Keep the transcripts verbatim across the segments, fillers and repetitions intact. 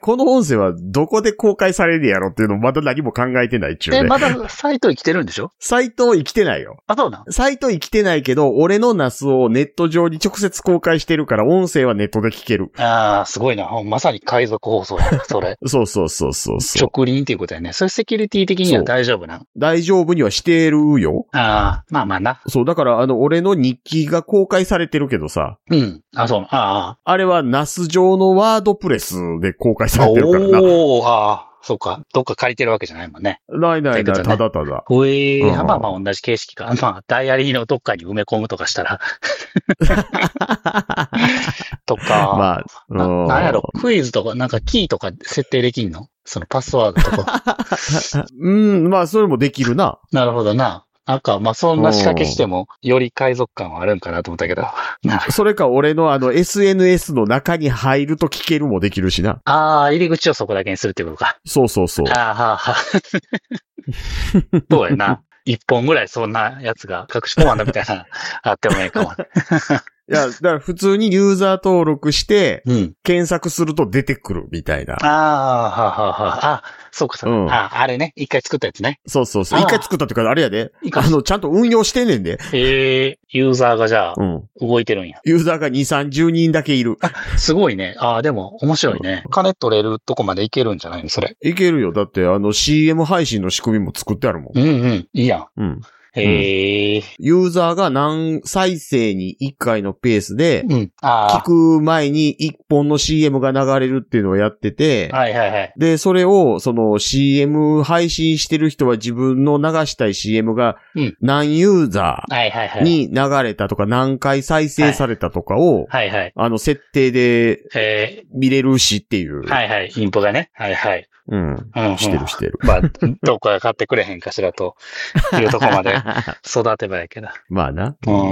この音声はどこで公開されるやろっていうのをまだ何も考えてないっちゅうね。 え、まだサイト生きてるんでしょ？ サイト生きてないよ。 あ、そうなん？ サイト生きてないけど、俺のナスをネット上に直接公開してるから、音声はネットで聞ける。 ああ、すごいな。まさに海賊放送やな、それ。 そうそうそうそうそう。 直輪っていうことやね。それセキュリティ的には大丈夫な。 大丈夫にはしてるよ。 ああ、まあまあな。 そう、だからあの、俺の日記が公開されてるけどさ。 うん。あ、そう。ああ。 あれはナス上のワードプレスで公開されてるからな。 おー、ああ。そうか。どっか借りてるわけじゃないもんね。 ないないない、 ね、 ただただ。 ほえー、 うん、 まあまあ同じ形式か。まあ、ダイアリーのどっかに埋め込むとかしたら。とか。まあ、な、なんやろ、クイズとか、なんかキーとか設定できんの？そのパスワードとか。 うん、まあ、それもできるな。 なるほどな。なんか、まあ、そんな仕掛けしても、より海賊感はあるんかなと思ったけど。 それか、俺のあの、エスエヌエス の中に入ると聞けるもできるしな。 ああ、入り口をそこだけにするってことか。 そうそうそう。 ああ、はあ、はあ。そうやな。一本ぐらいそんなやつが隠しコマンドみたいな、あってもいいかも。 いや、だから普通にユーザー登録して、 うん、 検索すると出てくるみたいな。 ああ、はあ、はあ、はあ。あ、そうか、そうか。うん、あ、あれね。一回作ったやつね。 そうそうそう。一回作ったっていうか、あれやで。あの、ちゃんと運用してんねんで。 へえ、ユーザーがじゃあ、うん、動いてるんや。 ユーザーがに、さんじゅうにんだけいる。 あ、すごいね。ああ、でも、面白いね。うん、金取れるとこまでいけるんじゃないのそれ。 いけるよ。だって、あの、シーエム 配信の仕組みも作ってあるもん。 うんうん。いいやん。 うん。 へえ、うん。 ユーザーが何再生にいっかいのペースで、 うん、 聞く前にいっぽんの シーエム が流れるっていうのをやってて、 はいはいはい。 で、それを、その シーエム 配信してる人は自分の流したい シーエム が何ユーザーに流れたとか何回再生されたとかを、 はいはい。 あの、設定で見れるしっていう。 はいはい。インポがね。はいはい。 うん。うん、してるしてる。 まあ、どこか買ってくれへんかしらというとこまで育てばやけど。 まあな。 うん。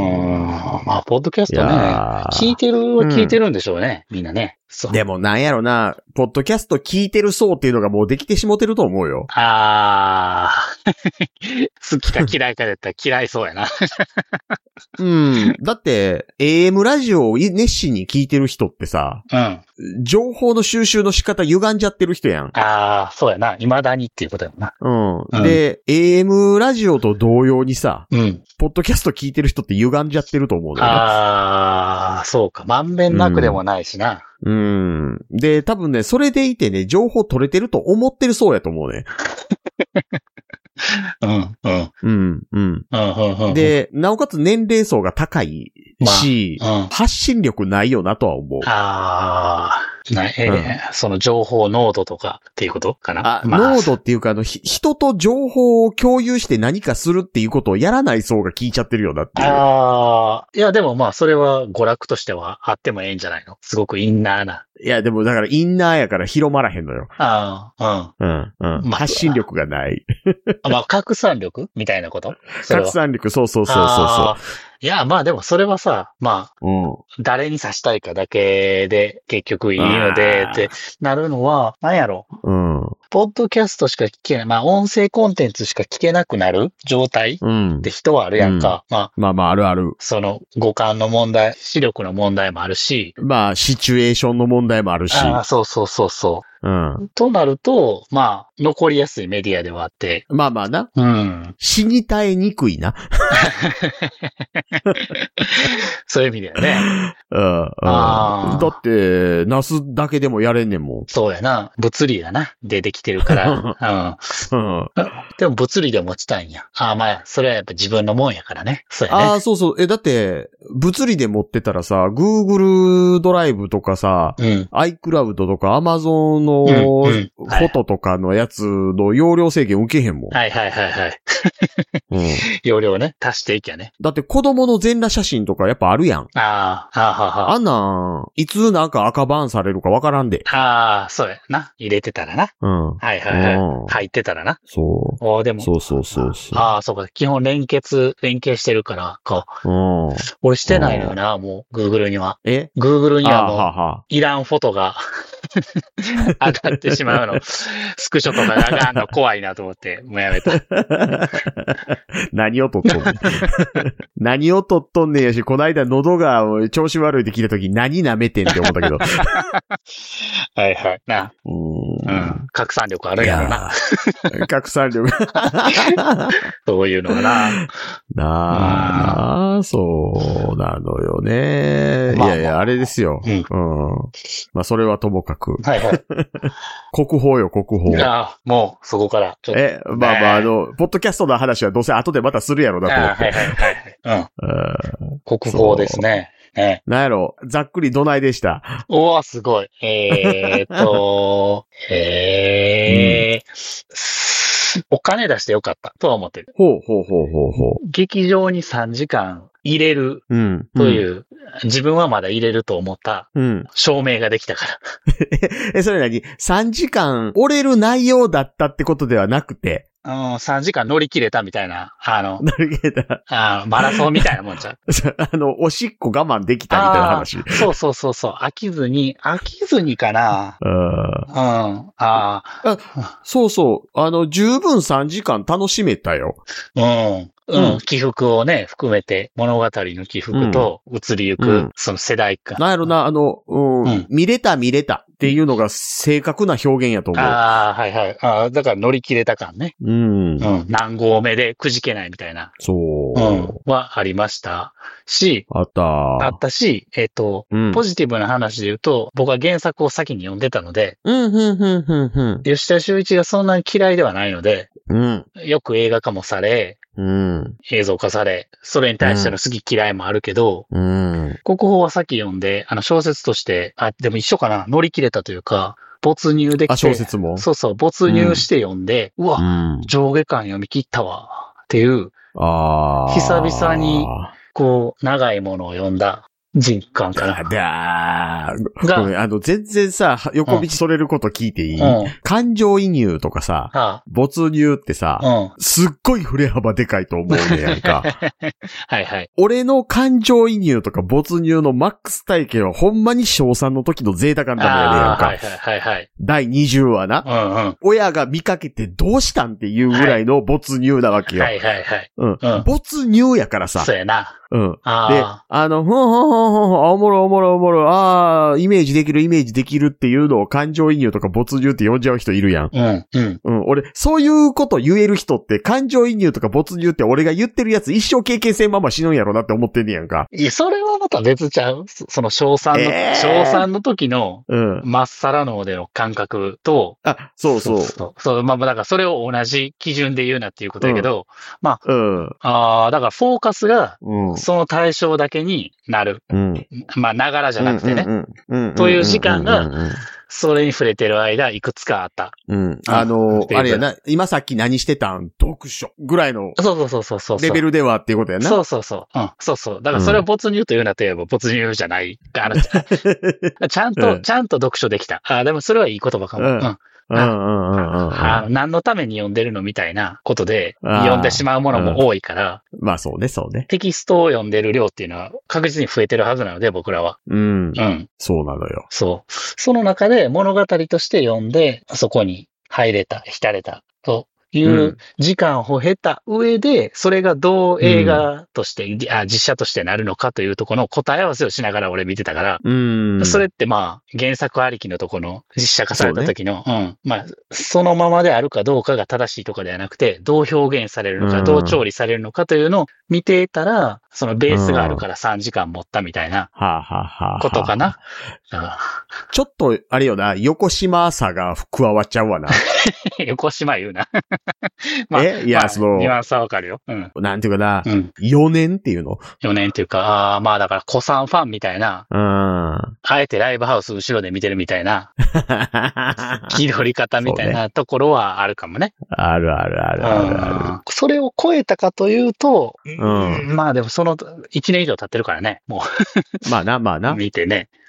まあ、ポッドキャストね。聞いてるは聞いてるんでしょうね。うん、みんなね。 そう。でもなんやろな、ポッドキャスト聞いてる層っていうのがもうできてしもてると思うよ。 あー。好きか嫌いかだったら嫌いそうやな。 うん。だって、エーエム ラジオを熱心に聞いてる人ってさ、 うん。 情報の収集の仕方歪んじゃってる人やん。 あー、そうやな。未だにっていうことやもんな。 うん。うん、で、エーエム ラジオと同様にさ、 うん。 ポッドキャスト聞いてる人って歪んじゃってると思うのよね。 あー、そうか。まんべんなくでもないしな。 うん。うん。で、多分ね、それでいてね、情報取れてると思ってるそうやと思うね。 うん、うん。 うん、うん。 うん、 で、なおかつ年齢層が高いし、まあうん、発信力ないよなとは思う。 ああ。なえーうん、その情報濃度とかっていうことかな。 あ、まあ、濃度っていうか、あの、人と情報を共有して何かするっていうことをやらない層が聞いちゃってるようだっていう。 ああ。いや、でもまあ、それは娯楽としてはあってもええんじゃないの？すごくインナーな。 いや、でもだからインナーやから広まらへんのよ。 ああ、 うん。うん、うん。まあ、発信力がない。 まあ、拡散力みたいなこと？ 拡散力、そうそうそうそうそう。 いや、まあでもそれはさ、まあ、うん、誰に刺したいかだけで結局いいのでってなるのは、なんやろ。 うん。 ポッドキャストしか聞けない。まあ音声コンテンツしか聞けなくなる状態って人はあるやんか。 うん、 まあ、 まあまああるある。 その五感の問題、視力の問題もあるし。 まあシチュエーションの問題もあるし。 ああ、そうそうそうそう。 うん。 となると、まあ、残りやすいメディアではあって。 まあまあな。 うん。 死に絶えにくいな。 そういう意味だよね。 うん。あだって、ナスだけでもやれんねんもん。 そうやな。物理がな。でできてるから。うん。うん。でも物理で持ちたいんや。ああ、まあ、それはやっぱ自分のもんやからね。そうやね。 ああ、そうそう。え、だって、物理で持ってたらさ、Google ドライブとかさ、うん、iCloud とか Amazon のフォトとかのやつの容量制限受けへんもん。 はいはいはいはい。 うん、 容量ね、足していきゃね。 だって子供の全裸写真とかやっぱあるやん。 ああ、はあはあ。 あんなん、いつなんか赤バーンされるかわからんで。 ああ、そうやな。入れてたらな。 うん。 はいはいはい。うん、入ってたらな。 そう。 おでも。 そうそうそうそう。 ああ、そうか。基本連結、連携してるから、か。うん。俺してないのよな、もう、Google には。 え ?Google にはもう、ははいらんフォトが上がってしまうの。スクショとかが上がんの怖いなと思って、もうやめた。 何を撮っとんねん。何を撮っとんねんやし、こないだ喉が調子悪いって聞いたとき何舐めてんって思ったけど。 はいはい。な。うん。うん。拡散力あるやろな。 拡散力。 そういうのがな。 なあ、そうなのよね。まあまあ、いやいや、あれですよ。うん。うん、まあ、それはともかく。はいはい。国宝よ、国宝。 いや、もう、そこからちょっと。 え、まあまあ、あの、ポッドキャストの話はどうせ後でまたするやろなと思って。はいはいはい。うん。国宝ですね。ね、 なんやろ、ざっくりどないでした？ おー、すごい。えーっと、えー、うん、お金出してよかったとは思ってる。 ほうほうほうほうほう。 劇場にさんじかん入れるという、うんうん、自分はまだ入れると思った証明ができたから。 え、それ何 ?さん 時間折れる内容だったってことではなくて、 うん、さんじかん乗り切れたみたいな、あの、 乗り切れた。 あマラソンみたいなもんじゃん。 あの、おしっこ我慢できたみたいな話。 そうそうそうそう、飽きずに、飽きずにかな。うん。うん。ああ。 そうそう、あの、十分さんじかん楽しめたよ。 うん。うん。起伏をね、含めて、物語の起伏と移りゆく、うん、その世代感。 なんやろな、あの、うん、うん、見れた見れたっていうのが正確な表現やと思う。 ああ、はいはい。ああ、だから乗り切れた感ね。うん。うん。何合目でくじけないみたいな。そう。うん。はありましたし。 あった。 あったし、えっ、ー、と、うん、ポジティブな話で言うと、僕は原作を先に読んでたので、うん、うん、うん、うん、うん。吉田修一がそんなに嫌いではないので、うん。よく映画化もされ、うん、映像化され、それに対しての好き嫌いもあるけど、うん、国宝はさっき読んで、あの小説として、あ、でも一緒かな、乗り切れたというか、没入できて、あ、 小説もそうそう、没入して読んで、うん、うわ、うん、上下巻読み切ったわ、っていう、あ久々に、こう、長いものを読んだ。実感かな。 だー。ごめん、あの、全然さ、横道それること聞いていい、うん、感情移入とかさ、はあ、没入ってさ、うん、すっごい振れ幅でかいと思うねやんか。 はいはい。 俺の感情移入とか没入のマックス体験はほんまに小さんの時のゼータガンダムやねやんか。 はいはいはいはい。 だいにじゅうわな、うんうん。親が見かけてどうしたんっていうぐらいの没入なわけよ。 はいはいはい。 うん。うん、没入やからさ。 そうやな。 うん。で、あの、ふんふんふんふん、おもろおもろおもろ、ああ、イメージできるイメージできるっていうのを感情移入とか没入って呼んじゃう人いるやん。うん。うん。うん。俺、そういうこと言える人って感情移入とか没入って俺が言ってるやつ一生経験せんまま死ぬんやろなって思ってんねやんか。 いや、それはまた別ちゃうその小さんの、えー、小さんの時の、うん。まっさらのでの感覚と、 あ、そうそう。 そうそう。そう、まあ、だからそれを同じ基準で言うなっていうことやけど、うん、まあ、うん。ああ、だからフォーカスが、うん。その対象だけになる。うん、まあ、ながらじゃなくてね。という時間が、それに触れてる間、いくつかあった。 うん。あのー、あれやな、今さっき何してたん読書ぐらいの。 そうそうそうそうそう。 レベルではっていうことやな。 そうそうそう。うん。そうそう。だからそれを没入というなといえば没入じゃない。あのちゃんと、うん、ちゃんと読書できた。あ、でもそれはいい言葉かも。うん。うんうんうんうんうん、あの何のために読んでるのみたいなことで読んでしまうものも多いから。 うん、まあそうね、そうね。 テキストを読んでる量っていうのは確実に増えてるはずなので、僕らは。 うん。うん。そうなのよ。 そう。その中で物語として読んで、そこに入れた、浸れたという時間を経た上で、それがどう映画として、うん、あ実写としてなるのかというところの答え合わせをしながら俺見てたから、うん、それってまあ原作ありきのところの実写化された時の、うね、うん、まあそのままであるかどうかが正しいとかではなくて、どう表現されるのか、うん、どう調理されるのかというのを見てたら、そのベースがあるからさんじかん持ったみたいなことかな。 ちょっとあれよな、横島さが加わっちゃうわな。 横島言うな。 まあ、えいや、まあ、その、 ニュアンスはわかるよ。うん。 なんていうかな、うん、よねんっていうの ? よ 年っていうか、ああ、まあだから子さんファンみたいな、うん。あえてライブハウス後ろで見てるみたいな、気取り方みたいなところはあるかもね。 あるあるあるあるある、 うん。それを超えたかというと、うん、まあでもそのいちねん以上経ってるからね、もう。 まあな、まあな。 見てね。うん。 そ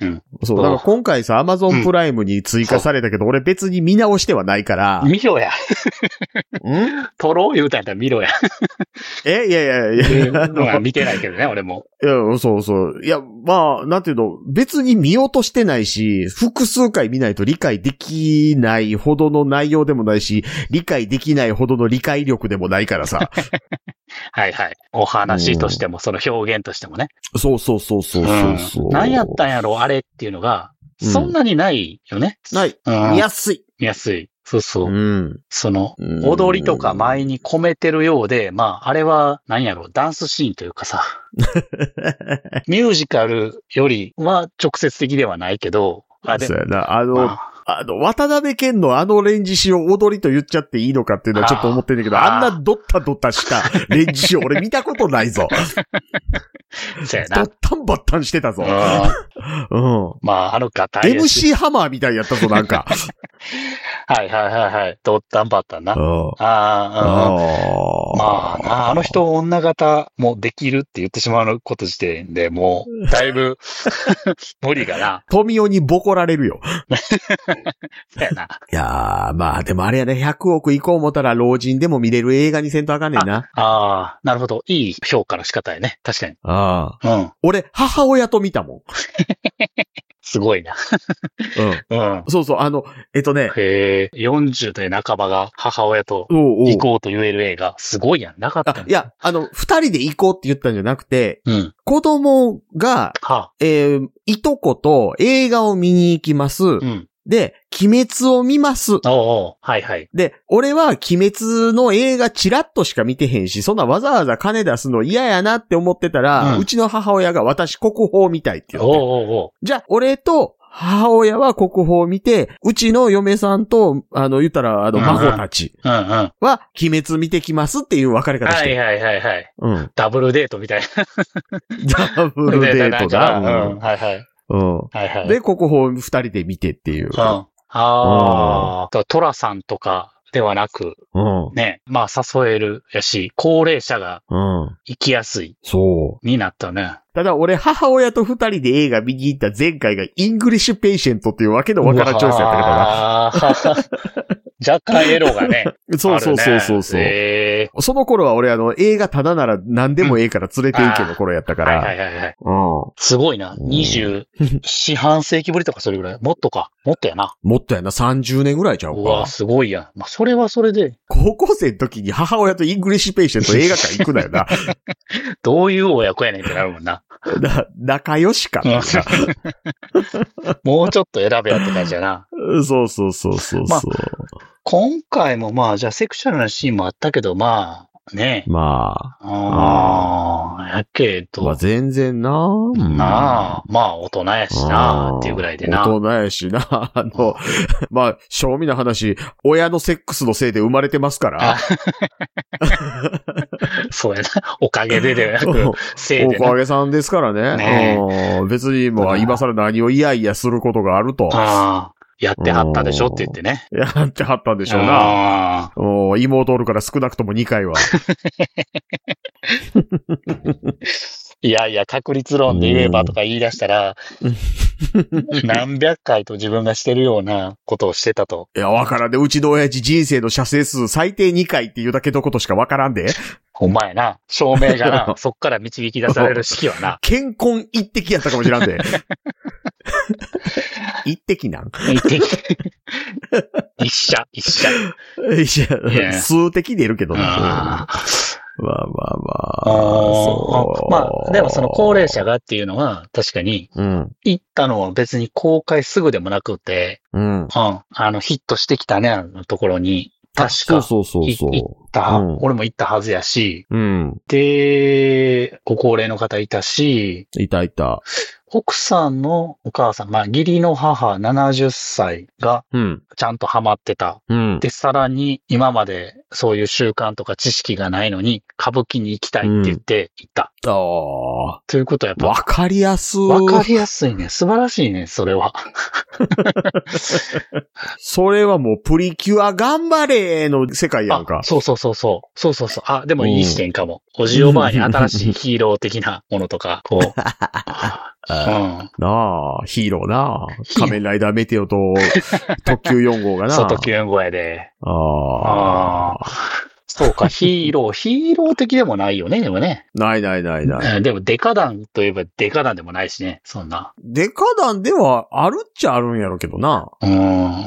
そう。だから今回さ、アマゾンプライムに追加されたけど、うん、俺別に見直してはないから。 見ろや。ん撮ろう言うたんやったら見ろや。 えいやいやいや。いやまあ見てないけどね、俺も。 いや、そうそう。いや、まあ、なんていうの、別に見ようとしてないし、複数回見ないと理解できないほどの内容でもないし、理解できないほどの理解力でもないからさ。 はいはい。お話としても、その表現としてもね。 そうそうそうそうそうそう、 うん。何やったんやろ、あれっていうのが、そんなにないよね。 うん、ない、うん。見やすい。 見やすい。そうそう。 うん、 その、踊りとか舞に込めてるようで、まあ、あれは、何やろ、ダンスシーンというかさ。ミュージカルよりは直接的ではないけど、 あれそうやな。あの、まああの、渡辺謙のあのレンジシを踊りと言っちゃっていいのかっていうのはちょっと思ってんだけど、あ, あんなドッタドッタしたレンジシ俺見たことないぞ。 そうやな。 ドッタンバッタンしてたぞ。 うん。まあ、あのガタイ。 エムシー ハマーみたいやったぞ、なんか。 はいはいはいはい。ドッタンバッタンな。ああ、 まあな、あの人女型もできるって言ってしまうこと時点でもう、だいぶ無理がな。 富雄にボコられるよ。 そうやな。 いやー、まあでもあれやね、ひゃくおく行こう思ったら老人でも見れる映画にせんとあかんねんな。 ああ、なるほど。いい評価の仕方やね。確かに。 ああ。うん。 俺、母親と見たもん。 すごいな。 うん。うん。そうそう、あの、えっとね。 へえ、よんじゅう代半ばが母親と行こうと言える映画。すごいやん。なかったんいや、あの、二人で行こうって言ったんじゃなくて、 うん、 子供が、 はあ、 えー、いとこと映画を見に行きます。うん、で、鬼滅を見ます。 おうおうはいはい。 で、俺は鬼滅の映画チラッとしか見てへんし、そんなわざわざ金出すの嫌やなって思ってたら、うん、うちの母親が私国宝見たいって言って。 おうおうおうじゃあ、俺と母親は国宝を見て、うちの嫁さんと、あの、言ったら、あの、孫たちは、鬼滅見てきますっていう別れ方して。 はいはいはいはい。 うん。 ダブルデートみたいな。 ダブルデートだ。 うん。はいはい。 うん。 はいはい。 で、国宝二人で見てっていう。 うん。ああ。トラさんとかではなく、 うん。 ね。まあ、誘えるやし、高齢者が、 うん。 行きやすい。 そう。 になったね。 ただ俺母親と二人で映画見に行った前回がイングリッシュペイシェントっていうわけのわからんチョイスやったけどな。 若干エロがね。 そうそうそうそうそう、 ね。 その頃は俺あの映画ただなら何でもええから連れて行けの頃やったから。 はいはいはいはい。 うん。 すごいな。にじゅうよん半世紀ぶりとかそれぐらい。もっとか。もっとやな。 もっとやな。さんじゅうねんぐらいちゃうか。 うわ、すごいやん。まあ、それはそれで。 高校生の時に母親とイングリッシュペイシェント映画館行くなよな。 どういう親子やねんってなるもんな。 な、仲良しか。 もうちょっと選べやって感じやな。 そうそうそうそうそう。まあ、 今回もまあ、じゃあセクシャルなシーンもあったけど、まあ、ね。 まあ。 ああ、やけど。 まあ全然な。 なあ。まあ大人やしな。っていうぐらいでな。 大人やしな。あの、まあ、正味な話、親のセックスのせいで生まれてますから。 そうやな。おかげでではなく、せいでな。 おかげさんですからね。ね別にもう今更何をイヤイヤすることがあると。 ああ。やってはったでしょって言ってね。 やってはったんでしょうな。お妹おるから少なくともにかいは。 いやいや、確率論で言えばとか言い出したら、何百回と自分がしてるようなことをしてたと。 いや、わからんで、うちの親父人生の射精数最低にかいっていうだけのことしかわからんで。 ほんまやな。証明がな、そっから導き出される式はな。 健康一滴やったかもしらんで。一滴なん一滴。一社、一社。 一社。数滴出るけどな。まあまあまあ。 そうまあ、でもその高齢者がっていうのは確かに、 うん、 行ったのは別に公開すぐでもなくて、 うん。 うん。あの、ヒットしてきたね、あのところに。確か。 そうそうそうそう。 行った、うん、俺も行ったはずやし、 うん。 で、ご高齢の方いたし、 いたいた。 奥さんのお母さん、まあ、義理の母ななじゅっさいが、ちゃんとハマってた。 うん、 で、さらに今までそういう習慣とか知識がないのに、歌舞伎に行きたいって言って行った。 うん、ああ。 ということはやっぱ。 わかりやすい。 わかりやすいね。素晴らしいね、それは。 それはもうプリキュア頑張れの世界やんか。 そうそうそうそう。そうそうそう。あ、でもいい視点かも。うん、おじおばあに新しいヒーロー的なものとか、こう。 ん。 なあ、ヒーローな。仮面ライダーメテオと特急よん号がな。 そう、特急よん号やで。 ああ。 ああ。そうか、ヒーロー、ヒーロー的でもないよね、でもね。 ないないないない。 でも、デカ弾といえばデカ弾でもないしね、そんな。 デカ弾ではあるっちゃあるんやろうけどな。 うん、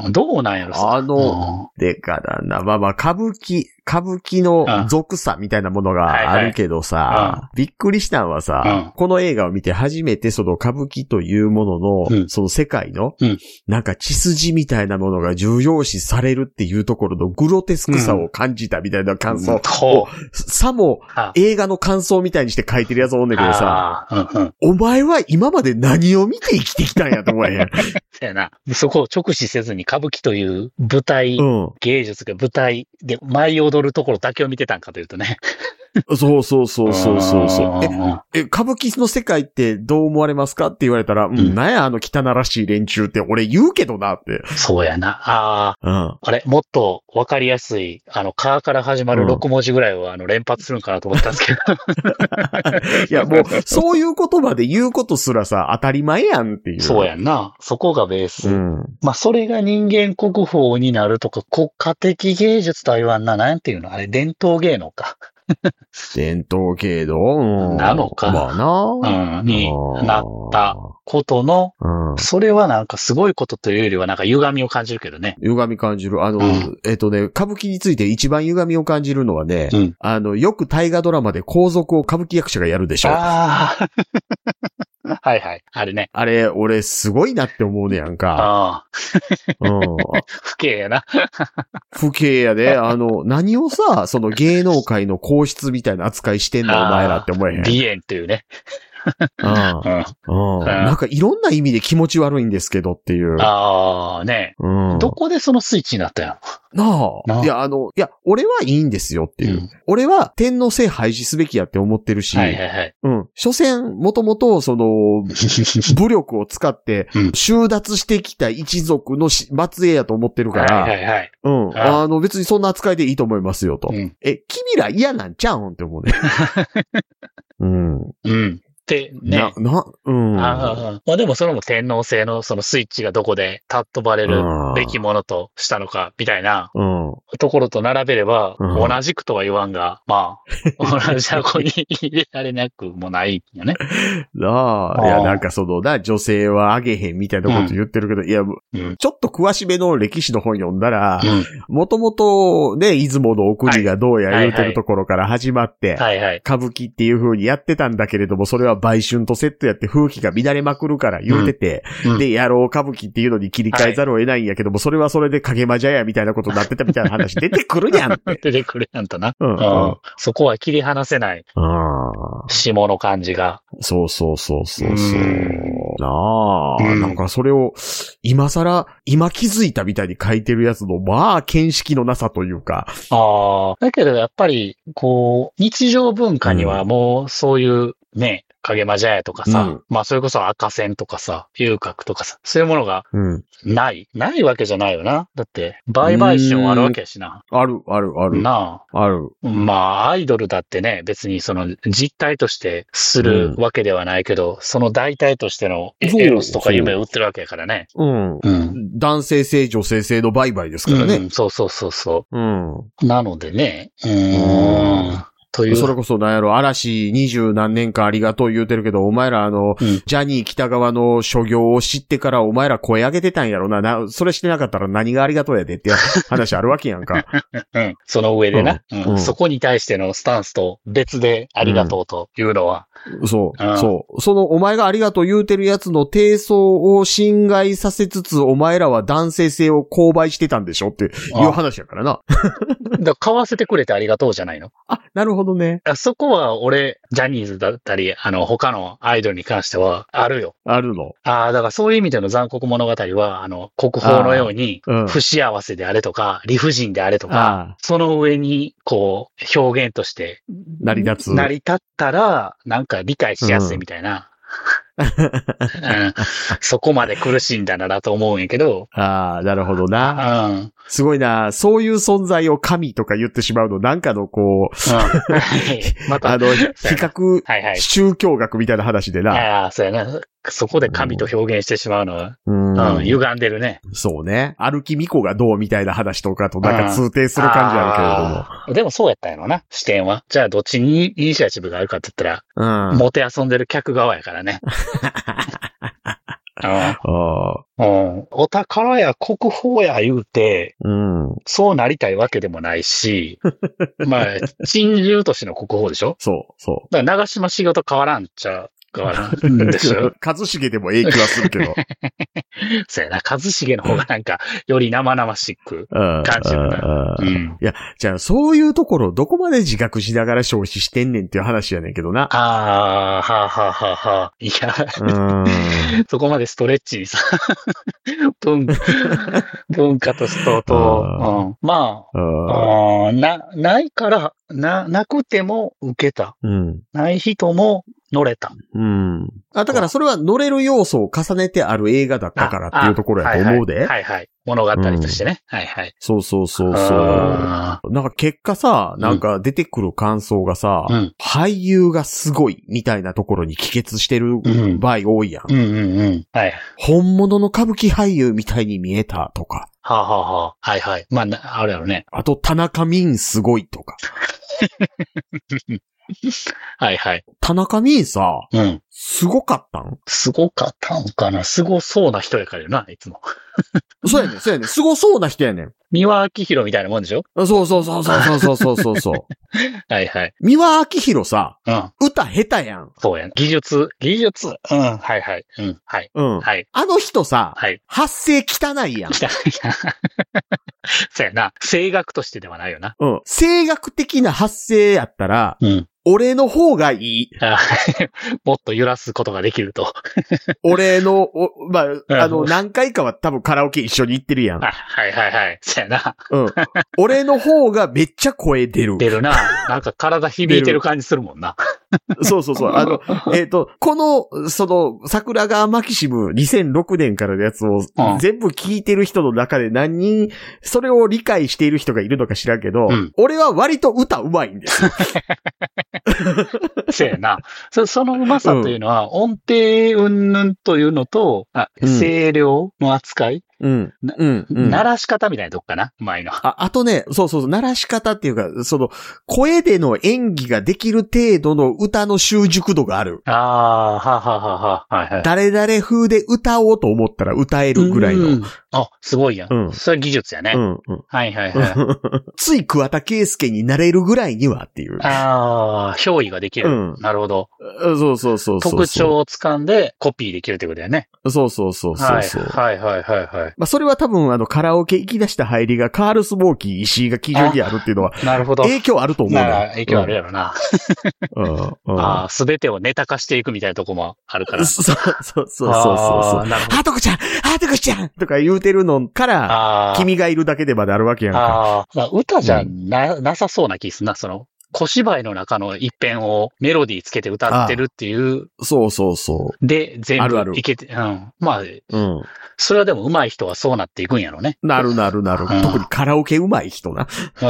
どうなんやろさ。 あの、デカ弾な。まあまあ、歌舞伎、歌舞伎の俗さみたいなものがあるけどさ、はいはい、びっくりしたんはさ、うん、この映画を見て初めてその歌舞伎というものの、うん、その世界の、うん、なんか血筋みたいなものが重要視されるっていうところのグロテスクさを感じたみたいな感想を、うん、さも映画の感想みたいにして書いてるやつおんねんけどさ、うんうん、お前は今まで何を見て生きてきたんやと思えへん。 そうやな。そこを直視せずに歌舞伎という舞台、うん、芸術が舞台で舞い踊るところだけを見てたんかというとね。 そうそうそうそうそうそう。え、え、歌舞伎の世界ってどう思われますかって言われたら、うん、うん、なんやあの汚らしい連中って俺言うけどなって。 そうやな。ああ、うん。あれ、もっとわかりやすい、あの、カーから始まるろく文字ぐらいを、あの、連発するんかなと思ったんですけど。 いや、もう、そういう言葉で言うことすらさ、当たり前やんっていう。 そうやんな。そこがベース。うん、まあ、それが人間国宝になるとか、国家的芸術とは言わんな。なんていうのあれ、伝統芸能か。 伝統芸能なのか。 まあな。 うん。になったことの、うん、それはなんかすごいことというよりはなんか歪みを感じるけどね。 歪み感じる。あの、うん、えっとね、歌舞伎について一番歪みを感じるのはね、うん、あの、よく大河ドラマで皇族を歌舞伎役者がやるでしょ。 ああ。はいはい。あれね。 あれ、俺すごいなって思うねやんか。ああ。 うん。不敬やな。 不敬やで。あの、何をさ、その芸能界の皇室みたいな扱いしてんのお前らって思えへん。 離縁っていうね。 うんうんうん、なんかいろんな意味で気持ち悪いんですけどっていう。 ああ、ね、うん。どこでそのスイッチになったやんなあ。なあいや、あの、いや、俺はいいんですよっていう。うん、俺は天皇制廃止すべきやって思ってるし。 はいはいはい。 うん。所詮、もともと、その、武力を使って、収奪してきた一族の末裔やと思ってるから。 はいはいはい。 うん。あ, あの、別にそんな扱いでいいと思いますよと。うん、え、君ら嫌なんちゃうんって思うね。うん。 うん。ってね。 な、な、うん。 あまあでもそれも天皇制のそのスイッチがどこでたっ飛ばれるべきものとしたのかみたいなところと並べれば、うん、同じくとは言わんが、まあ、同じ箱に入れられなくもないよね。 なあ、いやなんかそのな、女性はあげへんみたいなこと言ってるけど、うん、いや、うん、ちょっと詳しめの歴史の本読んだら、もともとね、出雲のお国がどうや言うてるところから始まって、はいはい、歌舞伎っていう風にやってたんだけれども、それは売春とセットやって風紀が乱れまくるから言うてて、うん、で、野郎歌舞伎っていうのに切り替えざるを得ないんやけども、はい、それはそれで影魔茶屋みたいなことになってたみたいな話出てくるやんって。 出てくるやんとな。うんうん、そこは切り離せない。下の感じが。 そうそうそうそうそう。なあ、うん、なんかそれを今更、今気づいたみたいに書いてるやつの、まあ、見識のなさというか。 ああ。だけどやっぱり、こう、日常文化にはもうそういうね、影魔茶屋とかさ、うん、まあそれこそ赤線とかさ、遊郭とかさ、そういうものがない、うん、ないわけじゃないよな。だって、売買春あるわけやしな。 ある、ある、ある。 なあ。ある。 まあ、アイドルだってね、別にその実態としてするわけではないけど、うん、その代替としてのエロスとか夢を売ってるわけやからね。 ううん。うん。男性性、女性性の売買ですからね。 うん、そうそうそうそう。 うん。 なのでね、うーん。 というそれこそなんやろ、嵐二十何年間ありがとう言うてるけど、お前らあの、うん、ジャニー北川の所業を知ってからお前ら声上げてたんやろな。な、それしてなかったら何がありがとうやでって話あるわけやんか。 うん。その上でな、うんうん、そこに対してのスタンスと別でありがとうというのは。 うん、そう、うん。そう。そのお前がありがとう言うてるやつの低層を侵害させつつ、お前らは男性性を購買してたんでしょっていう話やからな。 だから買わせてくれてありがとうじゃないの。 あ、なるほどね。 そこは俺、ジャニーズだったり、あの、他のアイドルに関しては、あるよ。 あるの。 ああ、だからそういう意味での残酷物語は、あの、国宝のように、不幸せであれとか、理不尽であれとか、その上に、こう、表現として、 成り立つ。 成り立ったら、なんか理解しやすいみたいな。うんうん、そこまで苦しいんだなと思うんやけど。 ああ、なるほどな。 うん。 すごいな。そういう存在を神とか言ってしまうの、なんかのこう、うんまたあの、比較、はいはい、宗教学みたいな話でな。 ああ、そうやな。そこで神と表現してしまうのは、うん、うん、歪んでるね。 そうね。歩き巫女がどうみたいな話とかとなんか通底する感じあるけれども。 うん、でもそうやったんやろな、視点は。じゃあどっちにイニシアチブがあるかって言ったら、うん、もて遊んでる客側やからね。ああうん、お宝や国宝や言うて、うん、そうなりたいわけでもないし、まあ、珍獣としての国宝でしょ？ そう、そう。 だから長島茂雄と変わらんちゃう。変わらんでしょ？ 一茂でもええ気はするけど。 そうやな、一茂の方がなんか、より生々しく感じるな。 うん。いや、じゃあそういうところをどこまで自覚しながら消費してんねんっていう話やねんけどな。 ああ、はあ、はあ、はあ、はあ。いや、うんそこまでストレッチにさ、文文化としてと、うん、まあ、あな、ないから、な、なくても受けた。うん、ない人も乗れた。 うん。あ、だからそれは乗れる要素を重ねてある映画だったからっていうところやと思うで。 はいはい、はいはい。物語としてね。うん、はいはい。 そうそうそうそう。なんか結果さ、なんか出てくる感想がさ、うん、俳優がすごいみたいなところに帰結してる場合多いやん。 うんうんうんうん。はい。 本物の歌舞伎俳優みたいに見えたとか。 はあ、はあはあ、はいはい。まあ、あるやろね。 あと、田中泯すごいとか。 はいはい。 田中泯さ、うん。すごかったん？ すごかったんかな？すごそうな人やからよな、いつも。 そうやねん、そうやねん。すごそうな人やねん。 三輪明宏みたいなもんでしょ？ そうそうそうそうそうそうそうそう。 はいはい。 三輪明宏さ、うん、歌下手やん。 そうやん。技術、技術。うん、はいはい。うん、はい。うん。はい。 あの人さ、はい。発声汚いやん。汚いやん。 そうやな。声楽としてではないよな。 うん。声楽的な発声やったら、うん。俺の方がいい。 もっと揺らすことができると。 俺の、おまあ、あの、何回かは多分カラオケ一緒に行ってるやん。 はいはいはい。そうやな。 うん。俺の方がめっちゃ声出る。 出るな。なんか体響いてる感じするもんな。 そうそうそう。あの、えっと、この、その、桜川マキシムにせんろくねんからのやつを全部聞いてる人の中で何人、それを理解している人がいるのか知らんけど、うん、俺は割と歌うまいんですよ。 せやな。そ, そのうまさというのは、うん、音程云々というのと、あ、声量の扱い、うん。うん。うん。鳴らし方みたいなとこかなうまいの。 あ、あとね、そうそうそう、鳴らし方っていうか、その、声での演技ができる程度の歌の習熟度がある。 ああ、はははははいはい。 誰々風で歌おうと思ったら歌えるぐらいの。 あ、すごいやん。うん。それは技術やね。うん、うん。はいはいはい。 つい桑田佳祐になれるぐらいにはっていう。 ああ、憑依ができる。うん。なるほど。 そうそうそうそう。 特徴を掴んでコピーできるってことだよね。 そうそうそうそうそう。 はいはいはいはい。 まあ、それは多分、あの、カラオケ行き出した入りが、カールスモーキー石井が基準にあるっていうのは、 なるほど。 影響あると思うな。影響あるやろな。うん。ああ、すべてをネタ化していくみたいなとこもあるから。 そうそうそうそうそう。ハートコちゃんハートコちゃんとか言うてるのから、君がいるだけでまであるわけやんか。 ああ、歌じゃな、うん、なさそうな気すんな、その。小芝居の中の一編をメロディーつけて歌ってるっていう。 そうそうそう。 で、全部いけて、あるあるうん。まあ、うん。それはでも上手い人はそうなっていくんやろね。 なるなるなる。うん、特にカラオケ上手い人な。 うんうん。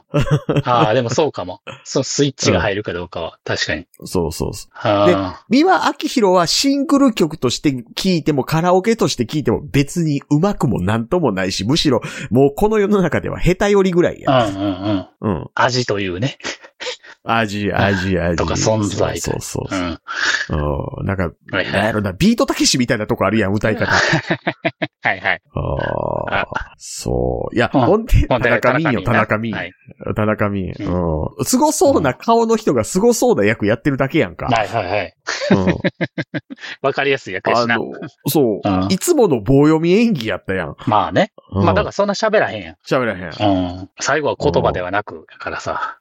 ああ、でもそうかも。そのスイッチが入るかどうかは、確かに。 そうそうそう。で、三輪明宏はシングル曲として聴いてもカラオケとして聴いても別に上手くもなんともないし、むしろもうこの世の中では下手よりぐらいや。 うんうんうん。うん。味というね。 味、味、味。 とか存在。 そうそうそう。うん。うん、なんか、なんやろな、ビートたけしみたいなとこあるやん、歌い方。 はいはい。 ああ、そう。いや、ほんで、田中泯よ、田中泯。田中泯。うん。すごそうな顔の人がすごそうな役やってるだけやんか。 はいはいはい。うん。わかりやすい役やしな。あの、 そう。いつもの棒読み演技やったやん。 まあね。まあだからそんな喋らへんやん。 喋らへん。 うん。最後は言葉ではなく、からさ。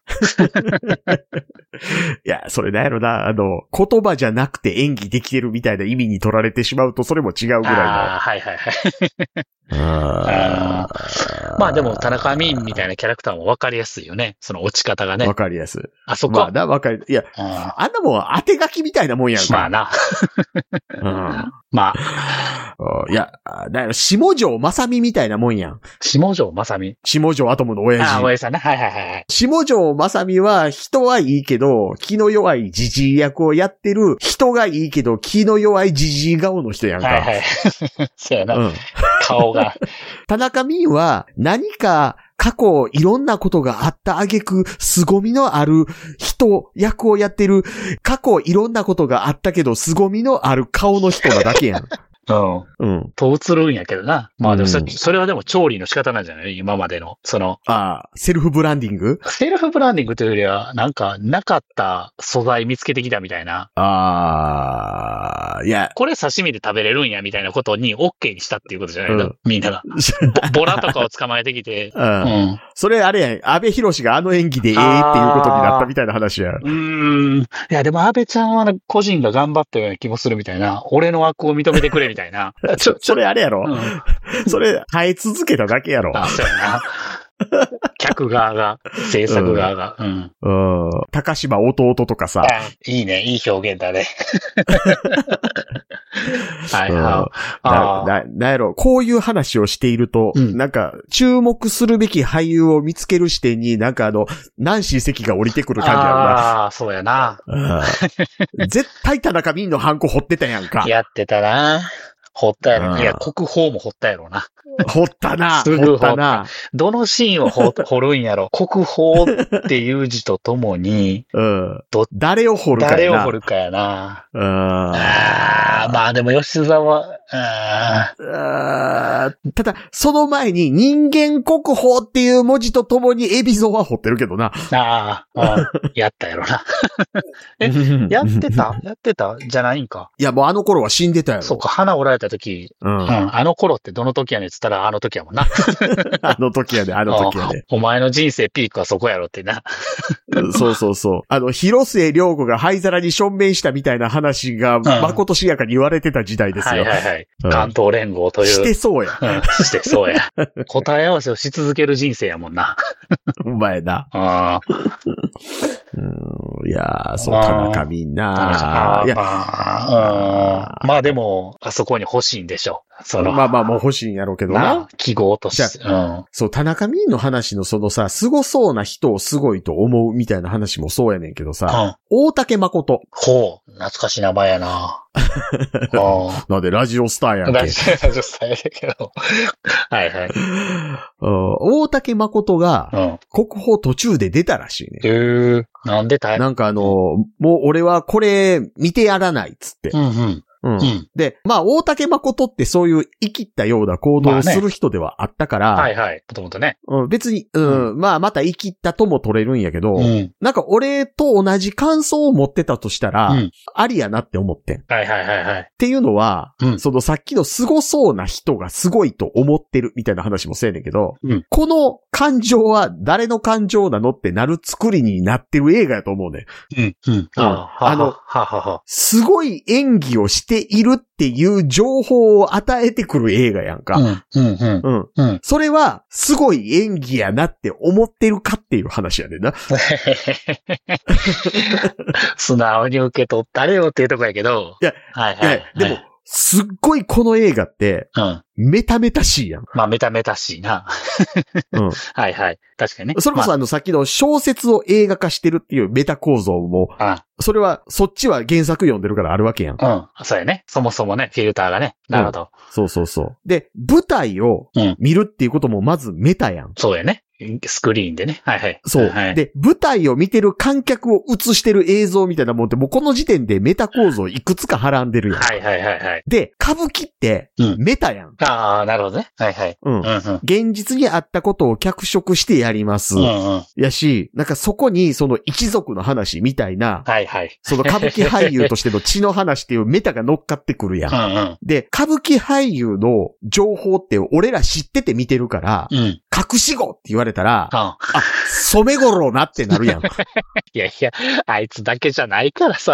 いや、それなんやろな、あの、言葉じゃなくて演技できてるみたいな意味に取られてしまうと、それも違うぐらいの。 ああ、はいはいはい。あまあでも、田中泯みたいなキャラクターも分かりやすいよね。その落ち方がね。 分かりやすい。 あそこ。 まあな、分かり、いや、あんなもん当て書きみたいなもんやんか。 まあな。うん、まあ。 いや、だから下條正美みたいなもんやん。 下條正美下條アトムの親父。 ああ、親父さんね。はいはいはい。 下條正美は人はいいけど、気の弱いジジイ役をやってる人がいいけど、気の弱いジジイ顔の人やんか。 はいはい。そうやな。うん、顔が。 田中美は何か過去いろんなことがあった挙句、凄みのある人役をやってる、過去いろんなことがあったけど、凄みのある顔の人なだけやん。 うん。うん。と映るんやけどな。まあでもそ、うん、それはでも調理の仕方なんじゃない今までの。その。 ああ、セルフブランディング？ セルフブランディングというよりは、なんか、なかった素材見つけてきたみたいな。 ああ、いや。 これ刺身で食べれるんやみたいなことに OK にしたっていうことじゃないの、うん、みんなが。ボラとかを捕まえてきて。うん。うん、それあれやん。安倍博士があの演技でええっていうことになったみたいな話や。 うーん。いやでも安倍ちゃんは個人が頑張ったような気もするみたいな。俺の枠を認めてくれみたいな。みたいな。 ちょ、それあれやろ、うん、それ、耐え続けただけやろ。 あ、そうやな。客側が、制作側が。うん。 うん。高島弟とかさ。 いいね、いい表現だね。はいはい。な、な、なんやろ、こういう話をしていると、うん、なんか、注目するべき俳優を見つける視点に、なんかあの、ナンシー関が降りてくる感じやろな。 ああ、そうやな。 絶対田中泯のハンコ掘ってたやんか。 やってたな。掘ったやろ。いや、国宝も掘ったやろな。 掘ったな。 すぐ掘ったな。どのシーンを掘掘るんやろ。国宝っていう字とともに、 うん。ど、誰を掘るかやな。 誰を掘るかやな。 うん。 ああ、まあでも吉沢、ああただ、その前に人間国宝っていう文字とともに海老蔵は掘ってるけどな。 ああ、やったやろな。え、やってたやってたじゃないんか。 いや、もうあの頃は死んでたやろ。 そうか、花折られた時、うん、うん。あの頃ってどの時やねんって言ったらあの時やもんな。 あの時やで、あの時やで。 お前の人生ピークはそこやろってな。 そうそうそう。あの、広末涼子が灰皿にしょんべんしたみたいな話が、まことしやかに言われてた時代ですよ。 はいはいはい。うん、関東連合という。 してそうや。 うん、してそうや。答え合わせをし続ける人生やもんな。 お前な。 あうん、いやー、そう、田中みんな。いや、 まあ、まあでも、あそこに欲しいんでしょ。その。 まあまあもう欲しいんやろうけどな。 記号として。 うん、そう、田中みんの話のそのさ、凄そうな人をすごいと思うみたいな話もそうやねんけどさ、うん、大竹誠。 ほう、懐かしい名前やな。 なんでラジオスターやんけ。 ラジオスターやけど。はいはい。 大竹誠が、国宝途中で出たらしいね。 へー。なんでたいなんかあの、もう俺はこれ見てやらないっつって。 うんうんうんうん、で、まあ、大竹誠ってそういう生きったような行動をする人ではあったから。 まあね、はいはい。もともとね。 うん、別に、うん、うん、まあ、また生きったとも取れるんやけど、うん、なんか俺と同じ感想を持ってたとしたら、うん、ありやなって思ってん。 はいはいはいはい。 っていうのは、うん、そのさっきの凄そうな人がすごいと思ってるみたいな話もせえねんけど、うん、この感情は誰の感情なのってなる作りになってる映画やと思うね。 うん、うん。うん、あ, あの、はははすごい演技をしているっていう情報を与えてくる映画やんか。 うん、うん、うん。 うん。うん。それは、すごい演技やなって思ってるかっていう話やねんな。 素直に受け取ったれよっていうとこやけど。 いや、はいはい。いやでも、はい、すっごいこの映画って、うん。メタメタしいやん。 まあ、メタメタしいな。うん。はいはい。確かにね。 それこそあの、さっきの小説を映画化してるっていうメタ構造も、ああそれは、そっちは原作読んでるからあるわけやん。 うん。そうやね。そもそもね、フィルターがね。なるほど。うん、 そうそうそう。で、舞台を見るっていうこともまずメタやん。 そうやね。スクリーンでね。はいはい。 そう。 はい、 で、舞台を見てる観客を映してる映像みたいなもんって、もうこの時点でメタ構造いくつかはらんでるやん。 はいはいはいはい。 で、歌舞伎って、メタやん。うん、 ああ、なるほどね。はいはい。 うん。うんうん、現実にあったことを脚色してやります。うんうん、やし、なんかそこにその一族の話みたいな、 はいはい。 その歌舞伎俳優としての血の話っていうメタが乗っかってくるやん。うんうん、で、歌舞伎俳優の情報って俺ら知ってて見てるから、うん、隠し子って言われたら、うん、あ、染五郎なってなるやん。 いやいや、あいつだけじゃないからさ。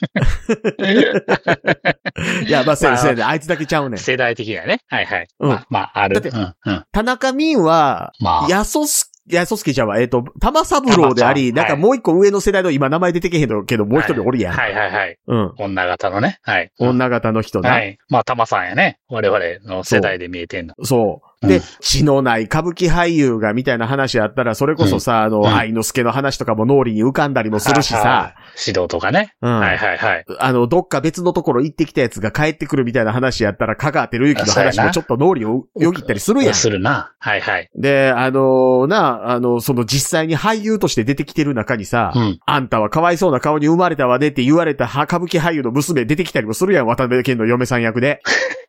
いや、まあ、先生で、あいつだけちゃうねん。 世代的にはね。はいはい。うん、まあ、まあ、ある。だって、うんうん、 田中泯は、まあ、やそす、 いや、ソスケちゃんは、えっ、ー、と、玉三郎であり、なんかもう一個上の世代の今名前出てけへんけど、もう一人おるやん。 はい、はい、はいはい。 うん。 女型のね。はい。 女型の人な。 はい。まあ、玉さんやね。我々の世代で見えてんの。 そう。そうで、うん、血のない歌舞伎俳優がみたいな話あったら、それこそさ、うん、あの、うん、愛之助の話とかも脳裏に浮かんだりもするしさ。はいはい、 指導とかね。うん。はいはいはい。 あの、どっか別のところ行ってきたやつが帰ってくるみたいな話やったら、香川照之の話もちょっと脳裏をよぎったりするやん。 するな。はいはい。 で、あのー、な、あの、その実際に俳優として出てきてる中にさ、うん、あんたはかわいそうな顔に生まれたわねって言われた歌舞伎俳優の娘出てきたりもするやん、渡辺謙の嫁さん役で。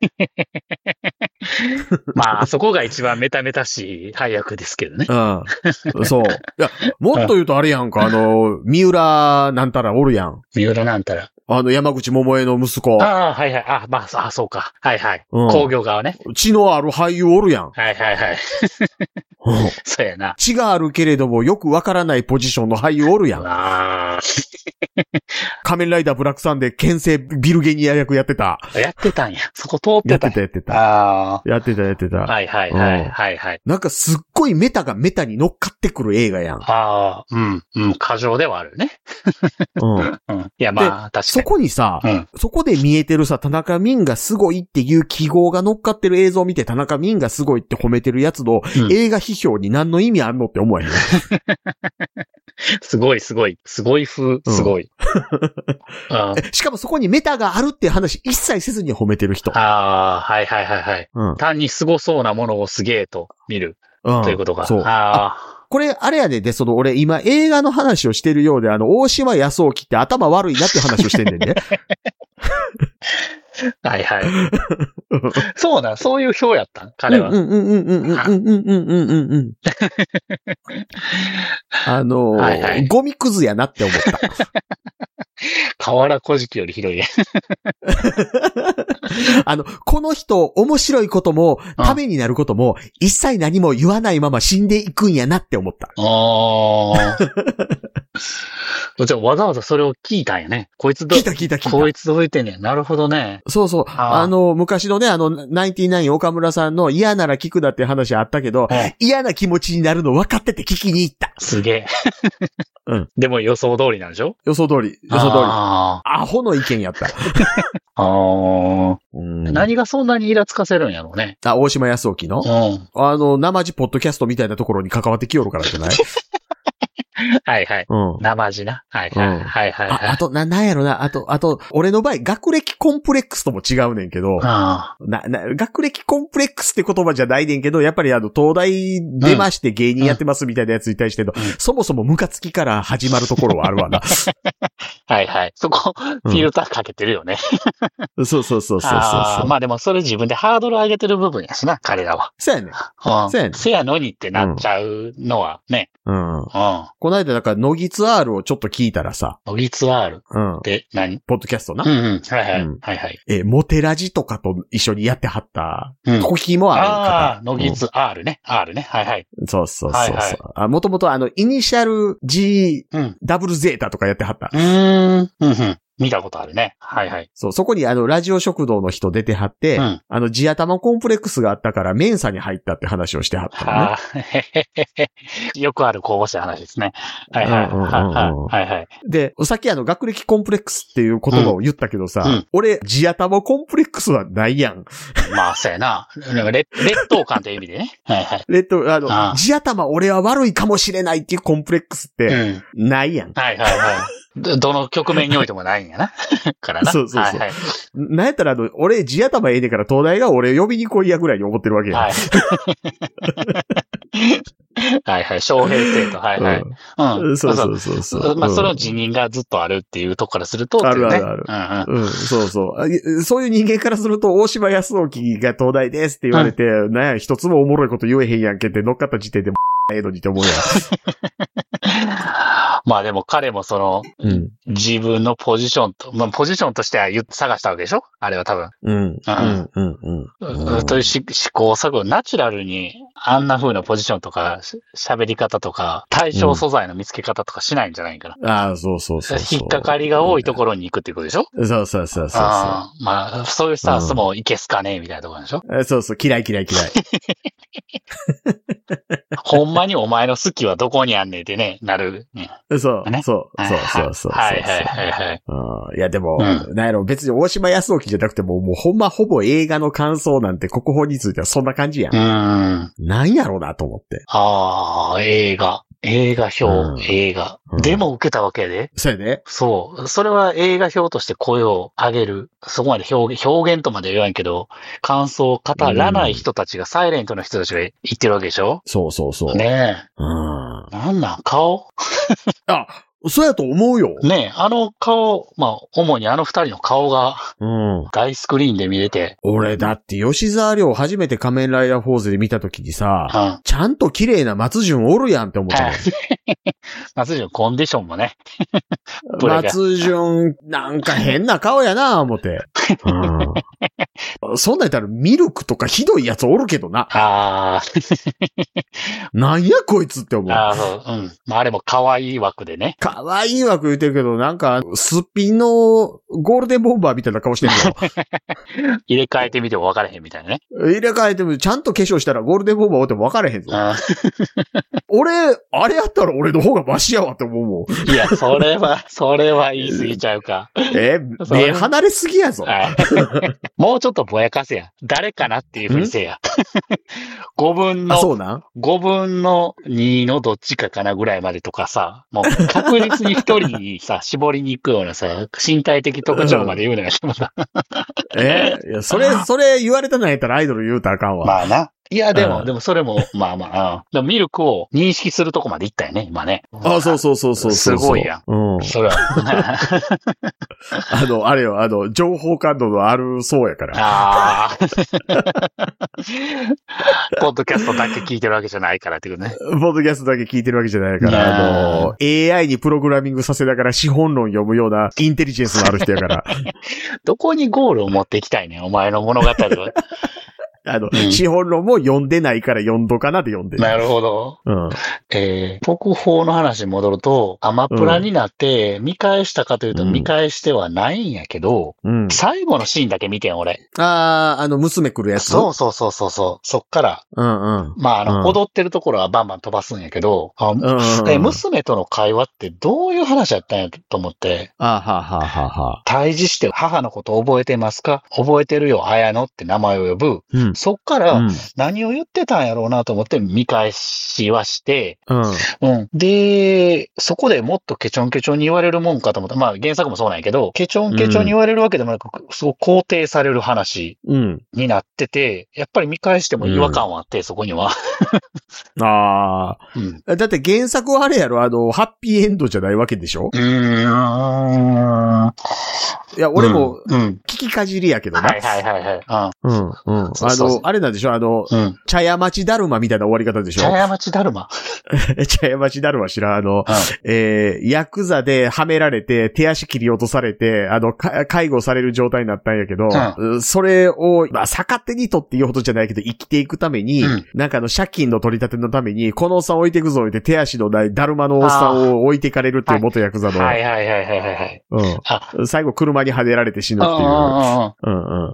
まあ、あそこが一番メタメタしい配役ですけどね。 うん。そう。いや、もっと言うとあれやんか、あの、三浦なんたらおるやん。 三浦なんたら。 あの、山口百恵の息子。 ああ、はいはい。あ、まあ、あ、そうか。はいはい。うん、工業側ね。 血のある俳優おるやん。 はいはいはい。うん、そうやな。 血があるけれども、よくわからないポジションの俳優おるやん。 ああ。 仮面ライダーブラックサンで牽制ビルゲニア役やってた。 やってたんや。そこ通ってた。 やってたやってた。 ああ。 やってたやってた。 はいはいはい、はいはい。 なんかすっごいメタがメタに乗っかってくる映画やん。 ああ、うん、うん、過剰ではあるね。うん。うん。いやまあ、確かに。 そこにさ、 うん、 そこで見えてるさ、田中泯がすごいっていう記号が乗っかってる映像を見て、田中泯がすごいって褒めてるやつの、うん、映画批評に何の意味あんのって思えへん。 すごいすごい。すごい風、すごい。 うん、あしかもそこにメタがあるっていう話一切せずに褒めてる人。 ああ、はいはいはいはい。うん、単にすごそうなものをすげえと見る。うん、ということか。 そう。ああ。これ、あれやで、で、その、俺、今、映画の話をしてるようで、あの、大島康沖って頭悪いなって話をしてんねんね。 はいはい。そうな、そういう表やった彼は。 うんうんうんうんうんうんうんうんうんうん。あのーはいはい、ゴミくずやなって思った。 河原小敷よりひどいね。 あの、この人、面白いことも、ためになることも、一切何も言わないまま死んでいくんやなって思った。 ああ。じゃあわざわざそれを聞いたんやね。こいつど、 聞いた聞いた聞いた。 こいつどう言ってんねん。なるほどね。 そうそう。あ, あの、昔のね、あの、ナインティナイン岡村さんの嫌なら聞くだって話あったけど、はい、嫌な気持ちになるの分かってて聞きに行った。 すげえ。 うん。 でも予想通りなんでしょ？ 予想通り。予想通り。アホの意見やった。 ああ。何がそんなにイラつかせるんやろうね。 あ、大島康沖の？ うん。 あの、生地ポッドキャストみたいなところに関わってきよるからじゃない？ はいはい。うん。生地な。はいはい。うん、はいはい、はい。 あ、あと、な、なんやろな。あと、あと、俺の場合、学歴コンプレックスとも違うねんけど。 あな、な、学歴コンプレックスって言葉じゃないねんけど、やっぱりあの、東大出まして芸人やってますみたいなやつに対しての、うん、そもそもムカつきから始まるところはあるわな。 はいはい。そこ、フィルターかけてるよね。 うん、そうそうそうそうそうそう。 あまあでもそれ自分でハードル上げてる部分やしな、彼らは。 そうやねん。 うん。そうやねん。せやのにってなっちゃうのはね。 うん。うん。この間、だから、ノギツ R をちょっと聞いたらさ。 ノギツ R？ うん。 で、何？ ポッドキャストな。 うんうん。はいはい。うん、はいはい。 えー、モテラジとかと一緒にやってはった、うん。コキもある方。 ああ、ノギツ R ね。うん、R ね。はいはい。 そうそうそうそう。はいはい、あ、もともとあの、イニシャル G、うん、ダブルゼータとかやってはった。 うーん。うんうん。見たことあるね。はいはい。 そう、そこにあの、ラジオ食堂の人出てはって、うん、あの、地頭コンプレックスがあったから、メンサに入ったって話をしてはったのね。はあ、へへへへ。よくある候補者話ですね。はいはい。はいはい。で、さっきあの、学歴コンプレックスっていう言葉を言ったけどさ、うんうん、俺、地頭コンプレックスはないやん。 まあ、そうやな。劣等感という意味でね。はいはい。 劣等、あの、ああ地頭俺は悪いかもしれないっていうコンプレックスって、ないやん。 うん、はいはいはい。ど, どの局面においてもないんやな。からな。 そうそうそう。 はいはい、 なんやったらあの、俺、地頭ええねんから東大が俺呼びに来いやぐらいに思ってるわけや。 はい。はいはい。翔平生と、はいはい。 うん。うん、そうそうそうそう。 まあ、その辞任がずっとあるっていうとこからすると、ね、 あるあるある。うん、うん、うん。そうそう。そういう人間からすると、大島康沖が東大ですって言われて、うん、なんや、一つもおもろいこと言えへんやんけって乗っかった時点で、ええのにって思うやん。 まあでも彼もその、うん、自分のポジションと、まあポジションとしては言って探したわけでしょあれは多分。 うん。うん。うん。うん。 という試行錯誤、ナチュラルにあんな風なポジションとか、喋り方とか、対象素材の見つけ方とかしないんじゃないかな。 うん、ああ、そうそうそうそう。 引っかかりが多いところに行くっていうことでしょ？ そうそうそうそうそう。あまあ、そういうスタンスもいけすかねみたいなところでしょ？ そうそう、嫌い嫌い嫌い。 ほんまにお前の好きはどこにあんねんってね、なる、ね。 そう、そう、そう、そうそう。 はいはいはいはい。 いやでも、うん、なんやろ、別に大島康之じゃなくても、もうほんまほぼ映画の感想なんて国宝についてはそんな感じやん。うん。なんやろうなと思って。 ああ、映画。映画表、うん、映画。でも受けたわけで。 そうやね。 そう。それは映画表として声を上げる。そこまで表現、表現とまで言わんけど、感想を語らない人たちが、うん、サイレントの人たちが言ってるわけでしょ？ そうそうそう。 ねえ。うん。なんなん顔あ、そうやと思うよ。 ねえ、あの顔、まあ、主にあの二人の顔が、うん。大スクリーンで見れて。 俺、だって吉沢亮初めて仮面ライダーフォーゼで見たときにさ、うん、ちゃんと綺麗な松潤おるやんって思ったの。 松潤コンディションもね。 松潤、なんか変な顔やな、思って。うん、そんなんやったらミルクとかひどいやつおるけどな。ああ。なんやこいつって思う。 ああ、そう。うん。まあ、あれも可愛い枠でね。 可愛い枠言ってるけど、なんか、すっぴんのゴールデンボンバーみたいな顔してるの。入れ替えてみても分からへんみたいなね。 入れ替えても、ちゃんと化粧したらゴールデンボンバーおっても分からへんぞ。俺、あれやったら俺の方がマシやわって思うもん。いや、それは、それは言い過ぎちゃうか。 え、目離れすぎやぞ。 もうちょっとぼやかせや。誰かなっていうふうにせや。ごぶんの、 あ、そうなん ? ご 分のにのどっちかかなぐらいまでとかさ、もう確実に一人にさ、絞りに行くようなさ、身体的特徴まで言うのがしまさ。 えいや、それ、それ言われたのやったらアイドル言うたらあかんわ。 まあな。いや、でも、うん、でもそれも、まあまあ、でもミルクを認識するとこまで行ったよね、今ね。 あ、そうそうそうそうそう。 すごいやん。うん。それは。 あの、あれよ、あの、情報感度のあるそうやから。ああ。 ポッドキャストだけ聞いてるわけじゃないからってことね。 ポッドキャストだけ聞いてるわけじゃないから、あの、エーアイ にプログラミングさせながら資本論読むようなインテリジェンスのある人やから。 どこにゴールを持っていきたいねん、お前の物語は。 あの、うん、資本論も読んでないから読んどかなって読んでる。 なるほど。うん。えー、国宝の話に戻ると、アマプラになって見返したかというと見返してはないんやけど、うん、最後のシーンだけ見てん、俺。 ああ、あの、娘来るやつ。 そうそうそうそうそう。そっから。うんうん。まあ、あの、うん、踊ってるところはバンバン飛ばすんやけど、あうんうん、え娘との会話ってどういう話やったんやと思って。 あはははは。 対峙して母のこと覚えてますか？覚えてるよ、綾乃って名前を呼ぶ。うんそっから何を言ってたんやろうなと思って見返しはして、うん。うん。で、そこでもっとケチョンケチョンに言われるもんかと思った。まあ原作もそうなんやけど、ケチョンケチョンに言われるわけでもなく、すごく肯定される話になってて、やっぱり見返しても違和感はあって、うん、そこには。 ああ、うん。だって原作はあれやろ、あの、ハッピーエンドじゃないわけでしょ？うーん。いや、俺も、聞きかじりやけどな。 はいはいはいはい。 うん。うん、うん。あの、あれなんでしょあの、うん、茶屋町だるまみたいな終わり方でしょ？ 茶屋町だるま茶屋町だるま知らん。あの、うん、えー、ヤクザではめられて、手足切り落とされて、あの、介護される状態になったんやけど、うん、それを、まあ、逆手にとって言うほどじゃないけど、生きていくために、うん、なんかあの、借金の取り立てのために、このおっさん置いていくぞ、置いて、手足のないだるまのおっさんを置いていかれるっていう元ヤクザの。 はいはいはいはいはい。 うん。最後、車に跳ねられて死ぬっていう。うんうん。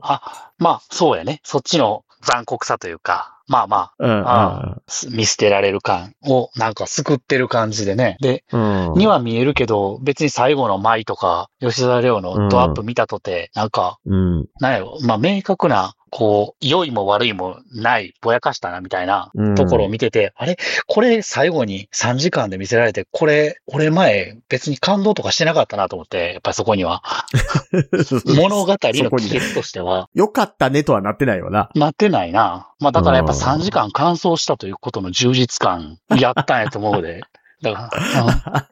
あ、まあ、そうやね。そっちの残酷さというか、まあまあ、うん、あ見捨てられる感をなんか救ってる感じでね。で、うん、には見えるけど、別に最後の舞とか、吉沢亮のドアップ見たとて、なんか、うん、なんやろ、まあ明確な、こう、良いも悪いもない、ぼやかしたな、みたいなところを見てて、うん、あれこれ最後にさんじかんで見せられて、これ、俺前別に感動とかしてなかったなと思って、やっぱりそこには。物語の帰結としては。 よかったねとはなってないよな。 なってないな。まあだからやっぱさんじかん完走したということの充実感、やったんやと思うで。だから、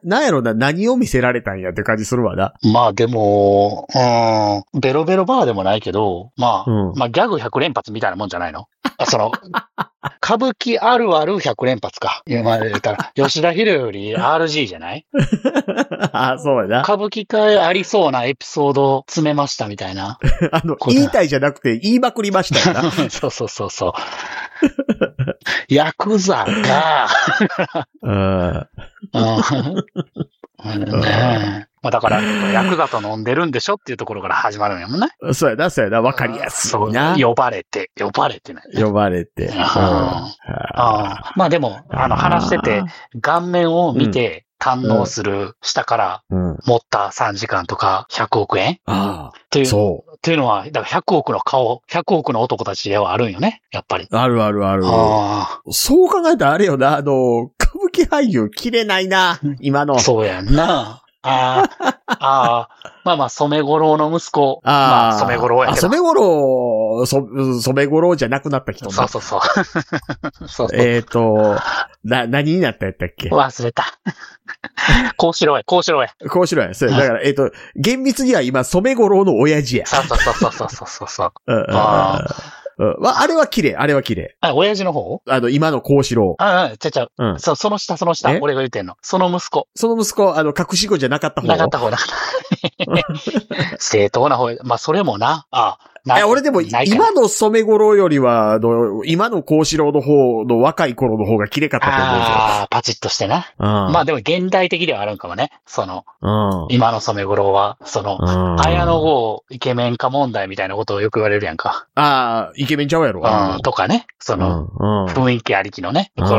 うん、なんやろな、何を見せられたんやって感じするわな。 まあでも、うん、ベロベロバーでもないけど、まあ、うん、まあギャグひゃく連発みたいなもんじゃないの？ その、歌舞伎あるあるひゃく連発か。今まで言ったら、吉田博より アールジー じゃないあ、そうやな。 歌舞伎界ありそうなエピソードを詰めましたみたいな。 あの、言いたいじゃなくて言いまくりましたよな。 そうそうそうそう。ヤクザが、 うん。 うんねえ。まあだから、ヤクザと飲んでるんでしょっていうところから始まるんやもんね。 そうやな、そうやな、わかりやすいな。 そう、呼ばれて、呼ばれてね。 呼ばれて。うん、 ああまあでも、あの、話してて、顔面を見て堪能する下から持ったさんじかんとかひゃくおくえんああ。 という、 そう。 っていうのは、だからひゃくおくの顔、ひゃくおくの男たちではあるんよね、やっぱり。 あるあるある。 あそう考えたらあれよな、あの、歌舞伎俳優切れないな、今の。 そうやんな。ああ、ああ、まあまあ、染五郎の息子。 あまあ、染五郎やけど。 染五郎、そ、染五郎じゃなくなった人そうそうそう。そうそうえっと、な、何になったやったっけ忘れた。こうしろや、こうしろや。 こうしろや。そうや。だから、えっと、厳密には今、染五郎の親父や。 そうそうそうそうそうそう。 うんあうん、あれは綺麗、あれは綺麗。 あ、親父の方あの、今の幸四郎。 ああ、ちゃちゃう。 うん。 そ、その下、その下。俺が言ってんの。その息子。 その息子、あの、隠し子じゃなかった方。 なかった方、なかった。正当な方。まあ、それもな。ああ。俺でも、今の染五郎よりは、あの、今の幸四郎の方の若い頃の方が綺麗かったと思うんですよ。 ああ、パチッとしてな。うん。まあでも現代的ではあるんかもね。その、うん。今の染五郎は、その、うん、綾野剛イケメン化問題みたいなことをよく言われるやんか。 ああ、イケメンちゃうやろ。 うん。とかね。その、うん、雰囲気ありきのね。うん、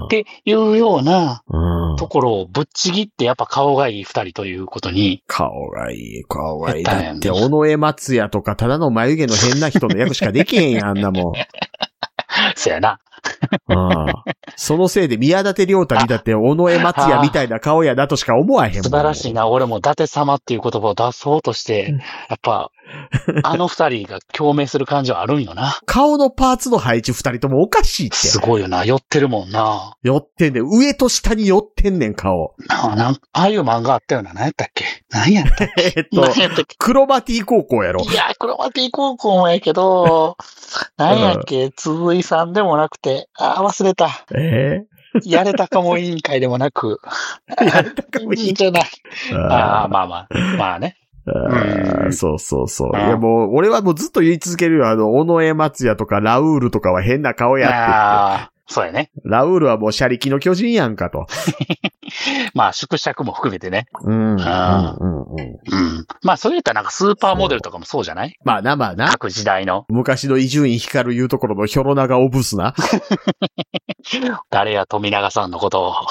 っていうような、ところをぶっちぎってやっぱ顔がいい二人ということに。 顔がいい、顔がいい。だって、尾上松也とかただの眉毛の変な人の役しかできへんやん、あんなもん。 そやな。 ああそのせいで宮舘良太見たって尾上松也みたいな顔やなとしか思わへんもん。 素晴らしいな。俺も伊達様っていう言葉を出そうとして、やっぱ、あの二人が共鳴する感じはあるんよな。 顔のパーツの配置二人ともおかしいって。 すごいよな。寄ってるもんな。 寄ってんねん。上と下に寄ってんねん、顔。 ああ、なん、ああいう漫画あったよな。何やったっけ何やったっけえっと、クロマティ高校やろ。 いや、クロマティ高校もやけど、何やっけ、鈴井さんでもなくて、ああ、忘れた。 えー、やれたかも委員会でもなく。 やれたかも委員会。 ああ、まあまあ、まあね。 うん、そうそうそう。いやもう、俺はもうずっと言い続けるよ。あの、尾上松也とかラウールとかは変な顔やってって。ああ、 そうやね。 ラウールはもう車力の巨人やんかと。 まあ、縮尺も含めてね。 うん。うん。うん。うん。 まあ、それ言ったらなんかスーパーモデルとかもそうじゃない？ まあな、まあな。 各時代の。 昔の伊集院光言うところのヒョロ長オブスな。 誰や富永さんのことを。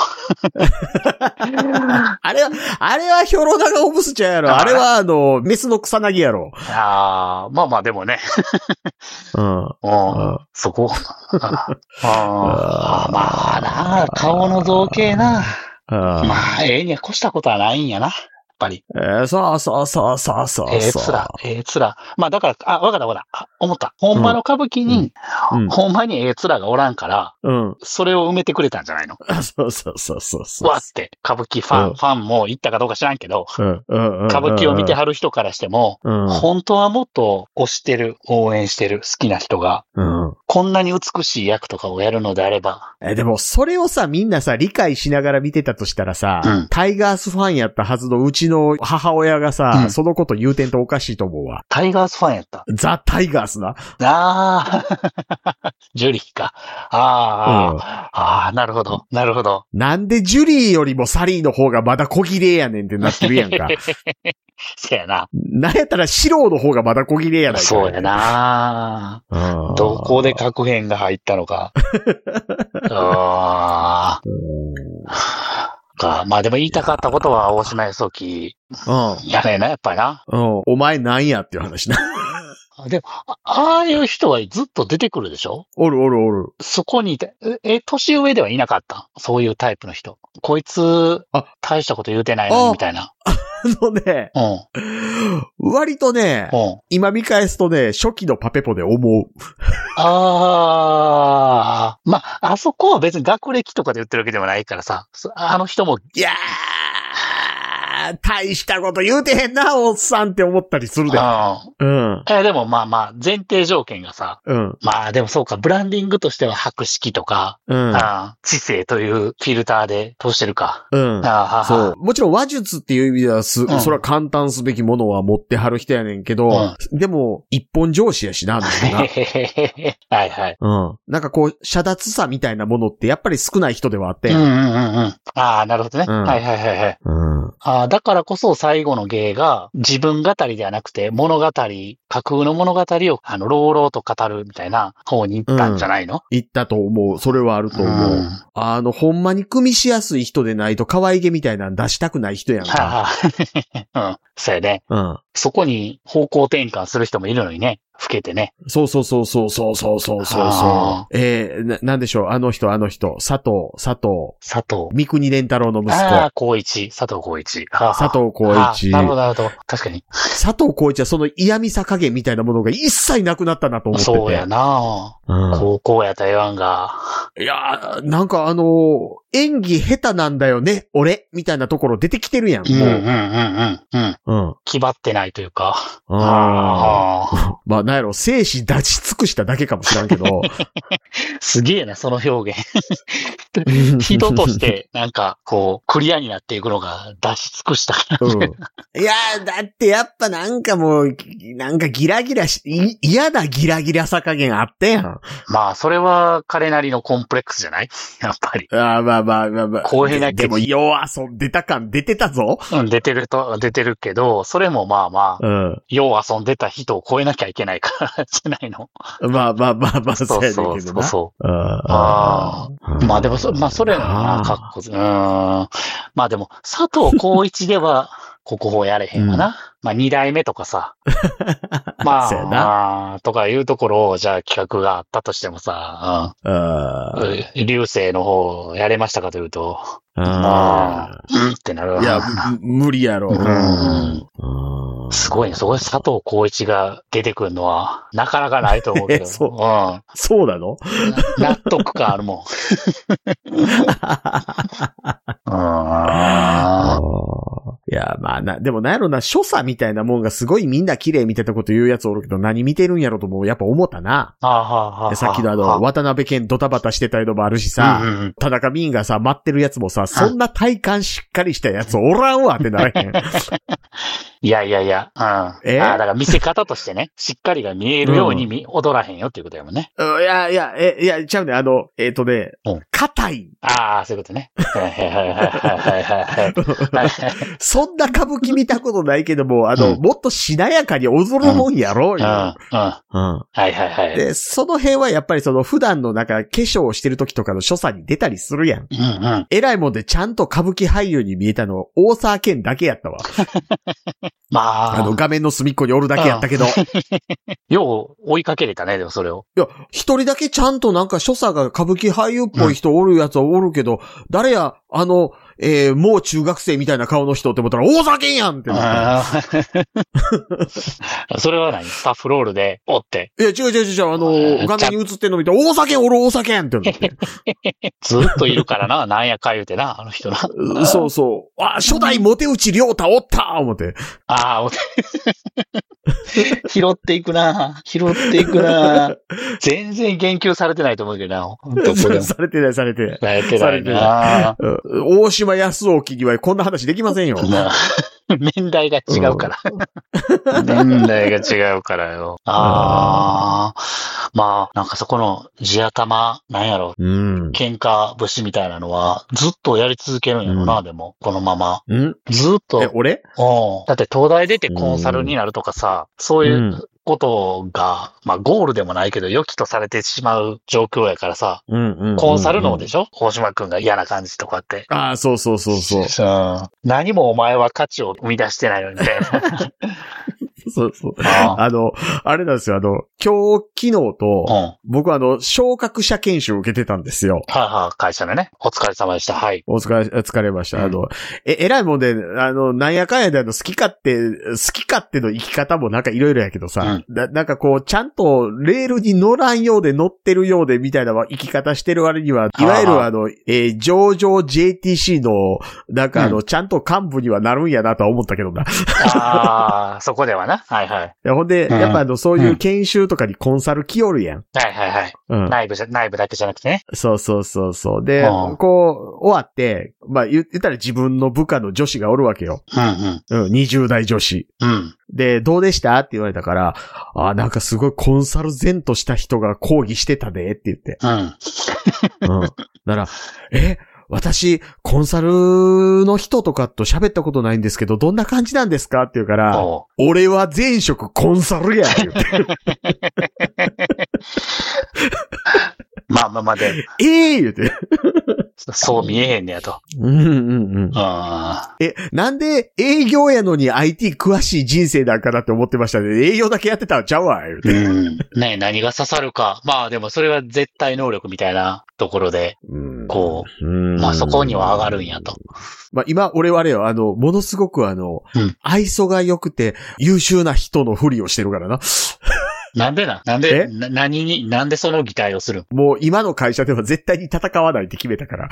あれは、あれはヒョロ長オブスちゃうやろ。あれはあの、メスの草薙やろ。 ああ、まあまあでもね。うん。うん。そこ。ああ、まあな、顔の造形な。まあ、ええには越したことはないんやな。やっぱり。 えー、そうそうそうそうそう。 ええつら、ええつら。まあだから、あ、わかったわかった。思った。ほんまの歌舞伎に、うんうん、ほんまにええつらがおらんから、うん、それを埋めてくれたんじゃないの？ そうそうそうそうそう。 わって、歌舞伎ファン、うん、ファンも言ったかどうか知らんけど、うんうんうんうん、歌舞伎を見てはる人からしても、うん、本当はもっと推してる、応援してる、好きな人が、うん、こんなに美しい役とかをやるのであれば。 え、でもそれをさ、みんなさ、理解しながら見てたとしたらさ、うん、タイガースファンやったはずのうちの母親がさ、うん、そのこと言うてんとおかしいと思うわ。 タイガースファンやった。 ザ・タイガースな。 ああ、ジュリーか。ああ、うん、ああ、なるほど、なるほど。 なんでジュリーよりもサリーの方がまだ小切れやねんってなってるやんか。 そうやな。 なんやったらシローの方がまだ小切れやないか、ね。 そうやな。どこで確変が入ったのか。ああ。か。まあでも言いたかったことは大島康之。うん。やねえな、やっぱりな。 うん。お前なんやっていう話な。 でも、ああいう人はずっと出てくるでしょ？ おるおるおる。 そこにいて、え、年上ではいなかった？そういうタイプの人。こいつ、大したこと言うてないのにみたいな。 あのね、うん、割とね、うん、今見返すとね、初期のパペポで思う。 ああ、まあ、あそこは別に学歴とかで言ってるわけでもないからさ、あの人も。 いやー、 ー、大したこと言うてへんな、おっさんって思ったりするで。うん。うん。 え、でもまあまあ、前提条件がさ、うん。まあでもそうか、ブランディングとしては博識とか、うん。あ知性というフィルターで通してるか。 うん。あははそう。もちろん話術っていう意味ではす、うん、それは簡単すべきものは持ってはる人やねんけど、うん、でも、一本上司やしな、みたいな。 はいはい。 うん。なんかこう、遮奪さみたいなものってやっぱり少ない人ではあって。 うんうんうんうん。ああ、なるほどね。うん、はいはいはいはい。うん。あだからこそ最後の芸が自分語りではなくて物語、架空の物語をあの、朗々と語るみたいな方に行ったんじゃないの？うん、 行ったと思う。それはあると思う。うん、あの、ほんまに組みしやすい人でないと可愛げみたいなの出したくない人やんか。 うん。そうやね。うん。そこに方向転換する人もいるのにね。老けてね。 そうそうそうそうそうそうそうそう。えー、な、なんでしょう。あの人、あの人。佐藤、佐藤。 佐藤。 三国連太郎の息子。 ああ、光一。佐藤光一。 はあはあ、佐藤光一。 なるほど、なるほど。確かに。 佐藤光一はその嫌味さ加減みたいなものが一切なくなったなと思ってて。 そうやな、うん、高校やった言わんが。 いや、なんかあのー、演技下手なんだよね、俺、みたいなところ出てきてるやん。もう。うんうんうんうんうん。うん。気張ってないというか。 ああ。まあ、なんやろ、生死出し尽くしただけかもしらんけど。 すげえな、その表現。人として、なんか、こう、クリアになっていくのが出し尽くしたから、ね。 うん。いやー、だってやっぱなんかもう、なんかギラギラし、嫌なギラギラさ加減あったやん。 まあ、それは彼なりのコンプレックスじゃないやっぱり。 ああ、まあまあまあまあ。 公平なでも、よう遊んでた感出てたぞ。 うん、出てると、出てるけど、それもまあまあ、うん、よう遊んでた人を超えなきゃいけないからじゃないの。 まあまあまあまあ、 そうやねんけどな。そうそうそう。ああ。まあでもそ、まあそれな、かっこず、うん。まあでも、佐藤浩一では、国宝やれへんわな。うん、まあ二代目とかさ。まあ、まあ、とかいうところを、じゃあ企画があったとしてもさ、うん。流星の方やれましたかというと、ああ、うんってなるわ。 いや、無理やろ。 うん。すごいね。そこで佐藤浩市が出てくるのは、なかなかないと思うけど。 そう。うん。そうなの？ 納得感あるもん。 いや、まあな、でもなんやろな、所作みたいなもんがすごいみんな綺麗みたいなこと言うやつおるけど、何見てるんやろともやっぱ思ったな。 あははさっきのあの、渡辺謙ドタバタしてたのもあるしさ、うんうん、田中美がさ、待ってるやつもさ、そんな体感しっかりしたやつおらんわってならへん。 いやいやいや、うん。えー、あだから見せ方としてね、しっかりが見えるように見、うん、踊らへんよっていうことやもんね。 うん、いやいや、え、いや、ちゃうね、あの、えっ、ー、とね、硬、うん、い。 ああ、そういうことね。はいはいはいはいはい。 そんな歌舞伎見たことないけども、あの、うん、もっとしなやかに踊るもんやろうよ。うん。うん。うん。 はいはいはい。 で、その辺はやっぱりその普段のなんか化粧をしてる時とかの所作に出たりするやん。うんうん。偉いもんでちゃんと歌舞伎俳優に見えたの、大沢健だけやったわ。まあ。あの、画面の隅っこにおるだけやったけど。 よう追いかけれたね、でもそれを。 いや、一人だけちゃんとなんか所作が歌舞伎俳優っぽい人おるやつはおるけど、うん、誰や、あの、えー、もう中学生みたいな顔の人って思ったら、大酒やんってなって。 それは何スタッフロールで、おって。 いや、違う違う違う、あの、画面に映ってんの見て、大酒おる大酒やんってなって。 ずっといるからな、なんやか言うてな、あの人な。 そうそう。あ、初代モテ内良太おった思って。 ああ、拾っていくな拾っていくな全然言及されてないと思うけどな。 されてない、されてない。 されてないな。 大島康沖にはこんな話できませんよ。 年代が違うから。年代が違うからよ。ああ。まあ、なんかそこの地頭、なんやろ。うん、喧嘩節みたいなのは、ずっとやり続けるんやろな、うん、でも、このまま。 うん、 ずっと。 え、俺？ うん。だって東大出てコンサルになるとかさ、そういうことが、まあゴールでもないけど、良きとされてしまう状況やからさ、うんうんうんうん、コンサルのでしょ大島くんが嫌な感じとかって。 ああ、そうそうそうそう。 何もお前は価値を生み出してないのにね。 そうそう。あ, あの、あれなんですよ、あの、今日、昨日と、うん、僕はあの、昇格者研修を受けてたんですよ。 はいはい、会社のね。お疲れ様でした。はい。 お疲れ、お疲れました。うん、あの、え、えらいもんで、あの、なんやかんやであの、好き勝手、好き勝手の生き方もなんかいろいろやけどさ、うんな、なんかこう、ちゃんとレールに乗らんようで乗ってるようでみたいな生き方してる割には、いわゆるあの、えー、上場 ジェーティーシー の、なんかあの、うん、ちゃんと幹部にはなるんやなとは思ったけどな。 ああ、そこではな。はいはい。いやほんで、うん、やっぱあの、そういう研修とかにコンサル来よるやん。 はいはいはい。うん、内部じゃ、内部だけじゃなくてね。 そうそうそうそう。で、うん、こう、終わって、まあ言ったら自分の部下の女子がおるわけよ。うんうん。うん、にじゅう代女子。うん。で、どうでしたって言われたから、あ、なんかすごいコンサル前とした人が講義してたでって言って。うん。うん。だから、え、私、コンサルの人とかと喋ったことないんですけど、どんな感じなんですかって言うから、俺は前職コンサルやって言って。 まあまあまあで。 ええー、言うて。 そう見えへんねやと。 うんうんうん。あえ、なんで営業やのに アイティー 詳しい人生なんかなって思ってましたね。営業だけやってたんちゃうわ、言うて。 うん。ね何が刺さるか。まあでもそれは絶対能力みたいなところで、うん、こう、うんまあそこには上がるんやと。 まあ今、俺はあれよ、あの、ものすごくあの、うん、愛想が良くて優秀な人のふりをしてるからな。 なんでななんでな、何に、なんでその擬態をするんもう今の会社では絶対に戦わないって決めたから。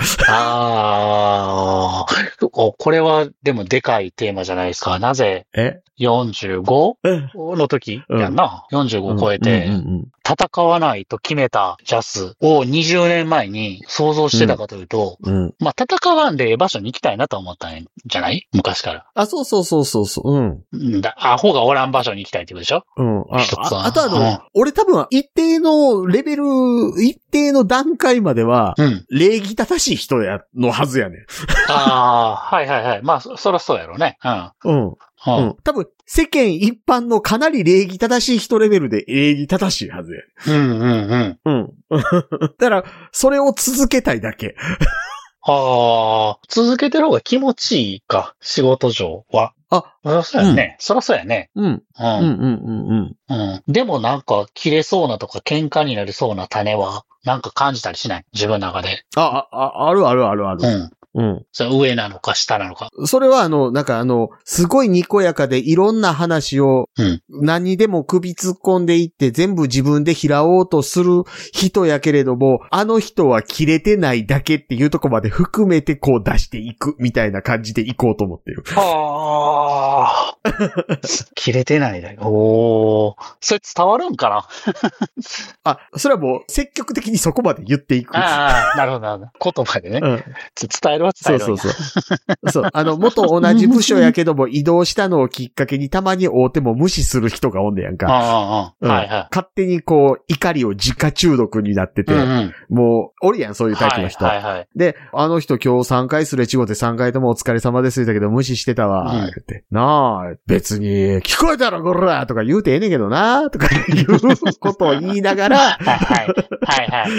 ああ、これはでもでかいテーマじゃないですか。なぜえ よんじゅうご? の時やんな。よんじゅうご超えて、戦わないと決めたジャスをにじゅうねんまえに想像してたかというと、うんうん、まあ戦わんでええ場所に行きたいなと思ったんじゃない昔から。 あ、そうそうそうそうそう。うん。だアホがおらん場所に行きたいってことでしょうん。 あ、あ, あとあの、うん、俺多分一定のレベル、一定の段階までは、うん、礼儀正しい人や、のはずやねん。 ああ、はいはいはい。まあ、そ、そらそうやろうね。うん。 うん。うん。多分、世間一般のかなり礼儀正しい人レベルで礼儀正しいはずや。 うんうんうん。うん。 だから、それを続けたいだけ。 ああ、続けてる方が気持ちいいか、仕事上は。あ、そらそうやね。うん、そらそうやね。 うん。うん。うんうんうんうん。うん。でもなんか、切れそうなとか喧嘩になりそうな種は、なんか感じたりしない自分の中で。 あ、あ、あるあるあるある。うん。 うん。それ上なのか下なのか。 それはあの、なんかあの、すごいにこやかでいろんな話を、何にでも首突っ込んでいって全部自分で拾おうとする人やけれども、あの人は切れてないだけっていうとこまで含めてこう出していくみたいな感じでいこうと思ってる。 はあ。切れてないだけ。おー。それ伝わるんかなあ、それはもう積極的にそこまで言っていく。 ああ、なるほど、なるほど。言葉でね。うん、伝えるは伝える。 そうそうそう。そう。あの、元同じ部署やけども移動したのをきっかけにたまに会うても無視する人がおんねやんか。 ああ、うん、はいはい。 勝手にこう、怒りを自家中毒になってて、うんうん、もう、おるやん、そういうタイプの人。はいはいはい。で、あの人今日さんかいすれ違うてさんかいともお疲れ様です言ったけど無視してたわ、うん、って。なあ、別に、聞こえたらこらとか言うてええねんけどなとかいうことを言いながら、 はいはい。はいはい。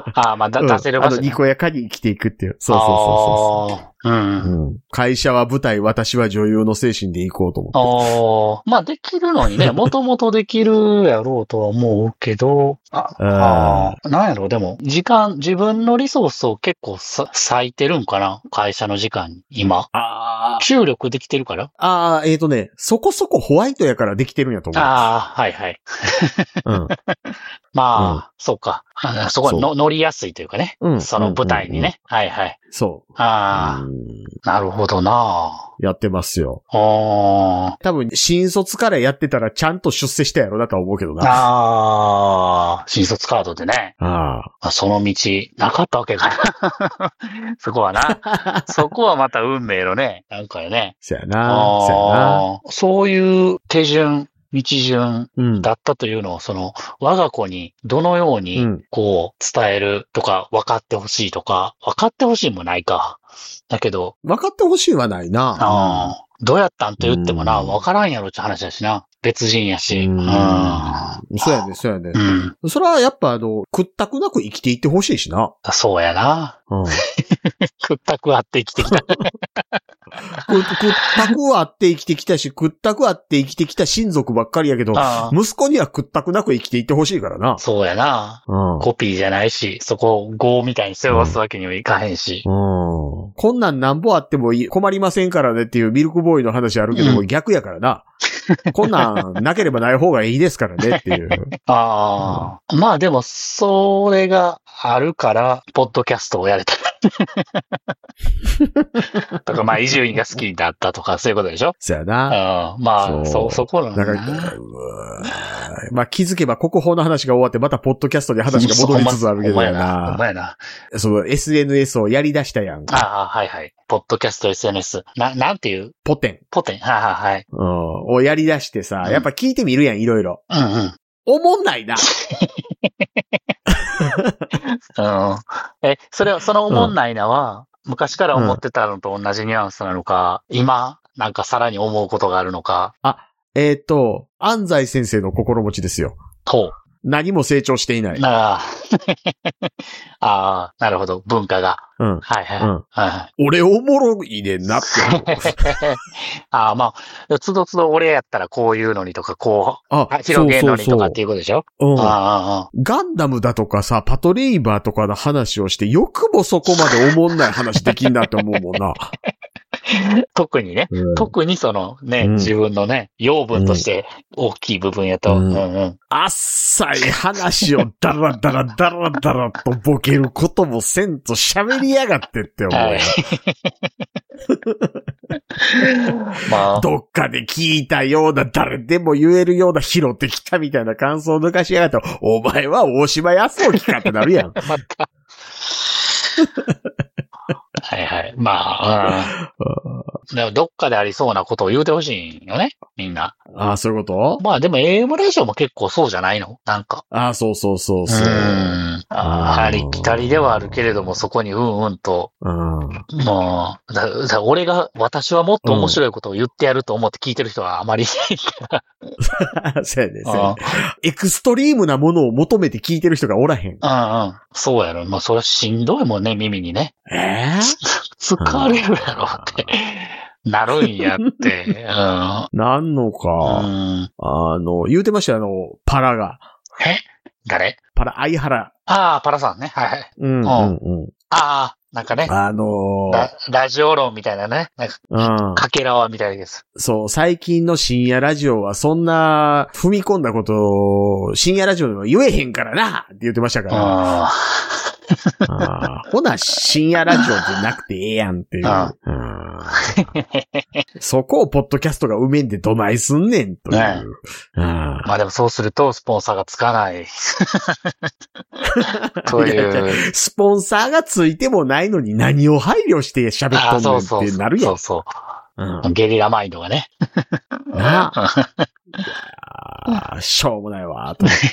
ああ、まあ、だ、出せる場所、 うん、あの、にこやかに生きていくっていう。そうそうそうそう。うんうん、会社は舞台、私は女優の精神で行こうと思って。ああ、まあできるのにね、もともとできるやろうとは思うけど、あああ、なんやろう、でも、時間、自分のリソースを結構さ割いてるんかな会社の時間に、今。ああ。注力できてるからああ、えっ、ー、とね、そこそこホワイトやからできてるんやと思う。 ああ、はいはい。うん、まあ、うん、そうか。そこはの乗りやすいというかね。うん、その舞台にね。うんうんうん、はいはい。 そう。 ああ、なるほどな。 やってますよ。ああ。多分、新卒からやってたらちゃんと出世したやろなとは思うけどな。 ああ、新卒カードでね。 ああ。その道、なかったわけかな。そこはな。そこはまた運命のね、なんかよね。 そやな。そやな。 そういう手順。道順だったというのを、うん、その、我が子にどのように、こう、伝えるとか、分かってほしいとか、分かってほしいもないか。だけど。 分かってほしいはないな。 ああ。どうやったんと言ってもな、分からんやろって話だしな。別人やし。うん。 そうやね、そうやね。うん。それはやっぱあの、屈託なく生きていってほしいしな。 そうやな。うん。屈託あって生きてきた。 く、くったくあって生きてきたし、くったくあって生きてきた親族ばっかりやけど、息子にはくったくなく生きていってほしいからな。 そうやな。うん、コピーじゃないし、そこをゴーみたいに背負わすわけにはいかへんし。 うんうん、こんなんなんぼあっても困りませんからねっていうミルクボーイの話あるけども、うん、逆やからな。こんなんなければない方がいいですからねっていう。 ああ、うん。まあでも、それがあるから、ポッドキャストをやれた。とか、まあ、伊集院が好きだったとか、そういうことでしょ？ そうやな。 うん。まあ、そ、そこなんだな。 まあ、気づけば国宝の話が終わって、またポッドキャストで話が戻りつつあるけどやな。 ほんまやな。 その エスエヌエス をやり出したやん。 ああ、はいはい。ポッドキャスト エスエヌエス。な、なんていうポテン。 ポテン。はいはいはい。 うん。をやり出してさ、うん、やっぱ聞いてみるやん、いろいろ。 うんうん。 おもんないな。 うん。え、それは、そのおもんないなは、うん、昔から思ってたのと同じニュアンスなのか、うん、今、なんかさらに思うことがあるのか。 あ、えっと、安西先生の心持ちですよ。 ほう。 何も成長していない。 ああ。ああ、なるほど。文化が。 うん。 はいはい。 うんはいはい、俺おもろいねんなって。 ああ、まあ、つどつど俺やったらこういうのにとか、こう、あ広げるのにとかっていうことでしょ？ うん。 ああガンダムだとかさ、パトレイバーとかの話をして、よくもそこまでおもんない話できんなって思うもんな。 特にね、うん、特にそのね、うん、自分のね、養分として大きい部分やと。うんうんうん、 あっさい話をダラダラダラダラとボケることもせんと喋りやがってって思うよ。はいまあ、どっかで聞いたような、誰でも言えるような拾ってきたみたいな感想を抜かしやがって、お前は大島康之かってなるやん。またはいはい。まあ、うん、でもどっかでありそうなことを言うてほしいよね、みんな。 ああ、そういうこと？ まあでも エーエム ラジオも結構そうじゃないの？なんか。 ああ、そうそうそうそう。うん。 あありきたりではあるけれども、そこにうんうんと。うん。もう、だだ俺が、私はもっと面白いことを言ってやると思って聞いてる人はあまりいないから。 そうやね、そうやね。エクストリームなものを求めて聞いてる人がおらへん。 うんうん。そうやろ。まあそれはしんどいもんね、耳にね。 えー、 疲れるやろって。なるんやって。うん。 なんのか。うん。あの、言うてましたよ、あの、パラが。 え誰？ パラ、相原。 ああ、パラさんね。はいはい。 うん、うん、うん。 ああ、なんかね。 あのー、 ラ、ラジオ論みたいなね。なんか、うん。かけらはみたいです。 そう、最近の深夜ラジオはそんな踏み込んだことを深夜ラジオでも言えへんからなって言ってましたから。ああほな、深夜ラジオじゃなくてええやんっていう。ああそこをポッドキャストが埋めんでどないすんねんという。ね、 あまあでもそうするとスポンサーがつかない。という。 スポンサーがついてもないのに何を配慮して喋っとんねんってなるやん。 そうそうそう。うん、ゲリラマインドがね。 なあ。いやしょうもないわ、と思って。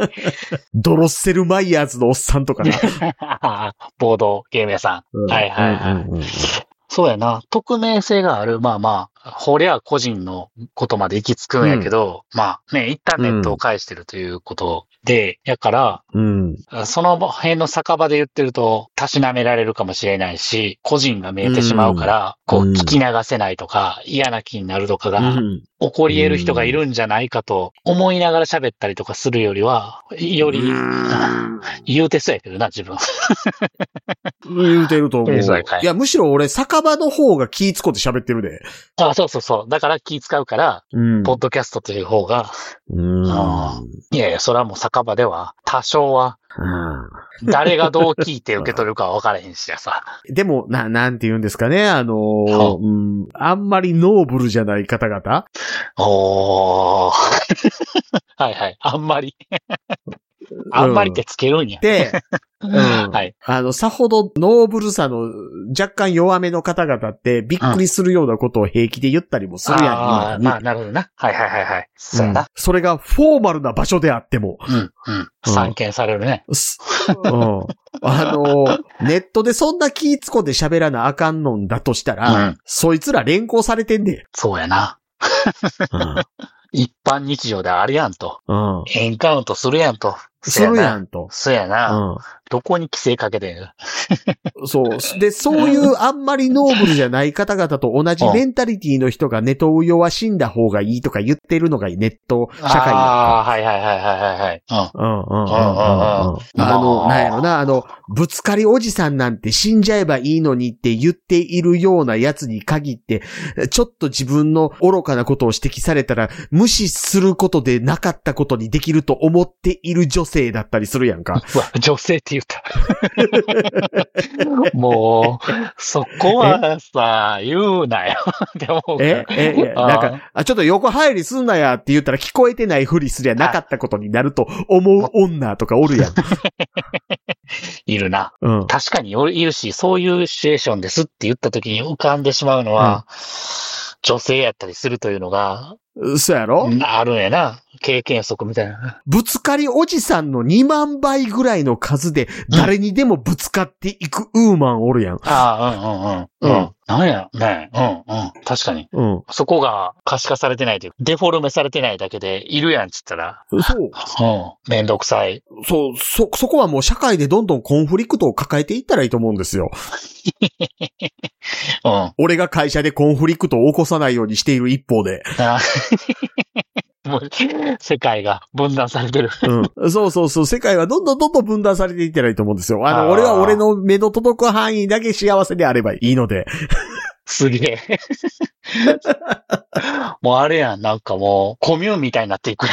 ドロッセルマイヤーズのおっさんとかな。 ボードゲーム屋さん。うん、はいはいはい、うんうんうん。そうやな。匿名性がある。まあまあ、ほりゃ個人のことまで行き着くんやけど、うん、まあね、一旦ネットを介してるということで、やから、うん、その辺の酒場で言ってると、たしなめられるかもしれないし、個人が見えてしまうから、うん、こう聞き流せないとか、嫌な気になるとかが、起こり得る人がいるんじゃないかと思いながら喋ったりとかするよりは、より、言うてそうやけどな、自分。 言うてると思う。いや、むしろ俺、酒場の方が気使って喋ってるで。 あ、そうそうそう。だから気使うから、うん、ポッドキャストという方が、うん、いやいや、それはもう酒場では、多少は、うん、誰がどう聞いて受け取るかは分からへんしやさ。 でも、な、なんて言うんですかね、あのーうん、あんまりノーブルじゃない方々 おー。はいはい、あんまり。あんまりってつけるんや。 で、うん、はい。あの、さほどノーブルさの若干弱めの方々ってびっくりするようなことを平気で言ったりもするやん。 ああ、まあ、なるほどな。はいはいはいはい。そうやな、うん。 それがフォーマルな場所であっても。 うん、うん。散見されるね。 うん。あの、ネットでそんな気使って喋らなあかんのんだとしたら、うん、そいつら連行されてんで。 そうやな。うん一般日常であるやんと。うん。エンカウントするやんと。 するやんと。 そうやな。うん。 どこに規制かけてんのそう。で、そういうあんまりノーブルじゃない方々と同じメンタリティの人がネトウヨは死んだ方がいいとか言ってるのがネット社会やんか。 ああ、はいはいはいはいはい。うん。うんうんうんうん。 あの、なんやろな、あの、ぶつかりおじさんなんて死んじゃえばいいのにって言っているようなやつに限って、ちょっと自分の愚かなことを指摘されたら、無視することでなかったことにできると思っている女性だったりするやんか。 うわ、女性って言った。もう、そこはさ、言うなよ。って思うええ、なんか、あ、ちょっと横入りすんなやって言ったら聞こえてないふりすりゃなかったことになると思う女とかおるやん。 いるな。 うん、 確かにいるし、そういうシチュエーションですって言った時に浮かんでしまうのは、うん、女性やったりするというのが、 そうやろ？ あるんやな。経験則みたいな。 ぶつかりおじさんのにまんばいぐらいの数で誰にでもぶつかっていくウーマンおるやん。うん、 ああ、うんうんうん。うん。なんや、ねうんうん。確かに。うん。そこが可視化されてないというか、デフォルメされてないだけでいるやんっつったら。 そう。うん。 めんどくさい。 そう、そ、そこはもう社会でどんどんコンフリクトを抱えていったらいいと思うんですよ。うん。俺が会社でコンフリクトを起こさないようにしている一方で。 もう、世界が分断されてる。 うん。そうそうそう。世界はどんどんどんどん分断されていったらいいと思うんですよ。あの、あ俺は俺の目の届く範囲だけ幸せであればいいので。 すげえ。もうあれやん、なんかもう、コミューンみたいになっていく。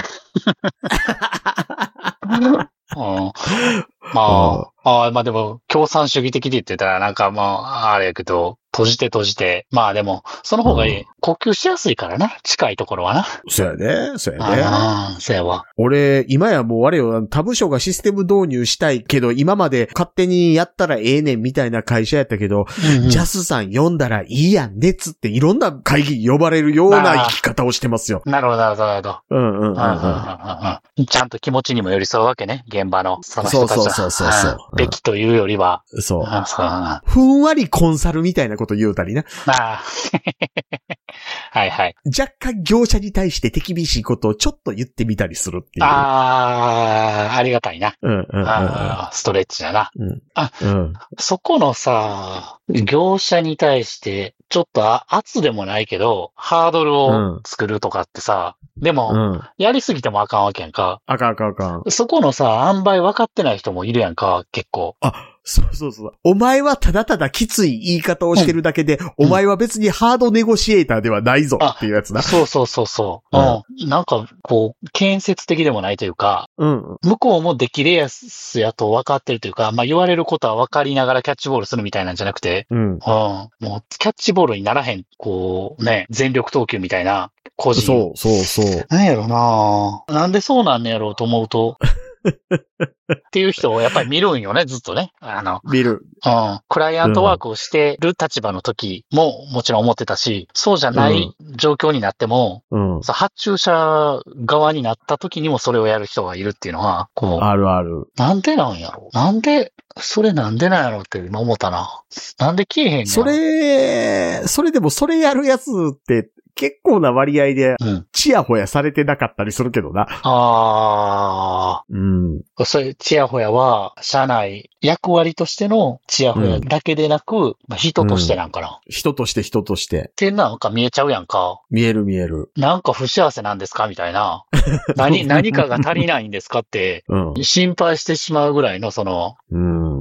うん、まあ、ああ、まあでも、共産主義的で言ってたら、なんかまあ、あれやけど、閉じて閉じて。まあでも、その方がいい。うん、呼吸しやすいからな。近いところはな。 そうやね。そうやね。 ああ、そうやわ。 俺、今やもうあれよ、他部署がシステム導入したいけど、今まで勝手にやったらええねんみたいな会社やったけど、うんうん、ジャスさん呼んだらいいやんねっつっていろんな会議に呼ばれるような生き方をしてますよ。 なるほど、なるほど、なるほど。 うんうんうん、うん。 ちゃんと気持ちにも寄り添うわけね。現場の。その人たちは。 そうそうそうそう。 べきというよりは。 そう。ふんわりコンサルみたいなこと言うたりな。 ああ。はいはい。 若干業者に対して手厳しいことをちょっと言ってみたりするっていう。 ああ、ありがたいな。 うんうんうんうん、 あストレッチだな。 うん、 あ、うん、そこのさ、業者に対して、ちょっと圧でもないけど、ハードルを作るとかってさ、うん、でも、うん、やりすぎてもあかんわけやんか。 あかんあかんあかん。 そこのさ、塩梅分かってない人もいるやんか、結構。 あ、そうそうそう。お前はただただきつい言い方をしてるだけで、うん、お前は別にハードネゴシエーターではないぞっていうやつな。 そうそうそうそう。うん。なんか、こう、建設的でもないというか、 うん、 向こうもできレアスやと分かってるというか、まあ言われることは分かりながらキャッチボールするみたいなんじゃなくて、 うん。うん。 もう、キャッチボールにならへん、こう、ね、全力投球みたいな、個人。 そうそうそう。 なんやろななんでそうなんねやろうと思うと、っていう人をやっぱり見るんよね、ずっとね。あの、 見る。 うん。クライアントワークをしてる立場の時ももちろん思ってたし、そうじゃない状況になっても、 うん、 発注者側になった時にもそれをやる人がいるっていうのは、こう。 あるある。 なんでなんやろなんで、それなんでなんやろって今思ったな。なんで消えへんねん。 それ、それでもそれやるやつって、結構な割合で、チヤホヤされてなかったりするけどな。うん、 ああ。 うん。 そういうチヤホヤは、社内、役割としてのチヤホヤだけでなく、うん、まあ、人としてなんかな、うん。 人として人として。 ってなんか見えちゃうやんか。 見える見える。 なんか不幸せなんですかみたいな。何、何かが足りないんですかって、うん、心配してしまうぐらいの、その、 うん、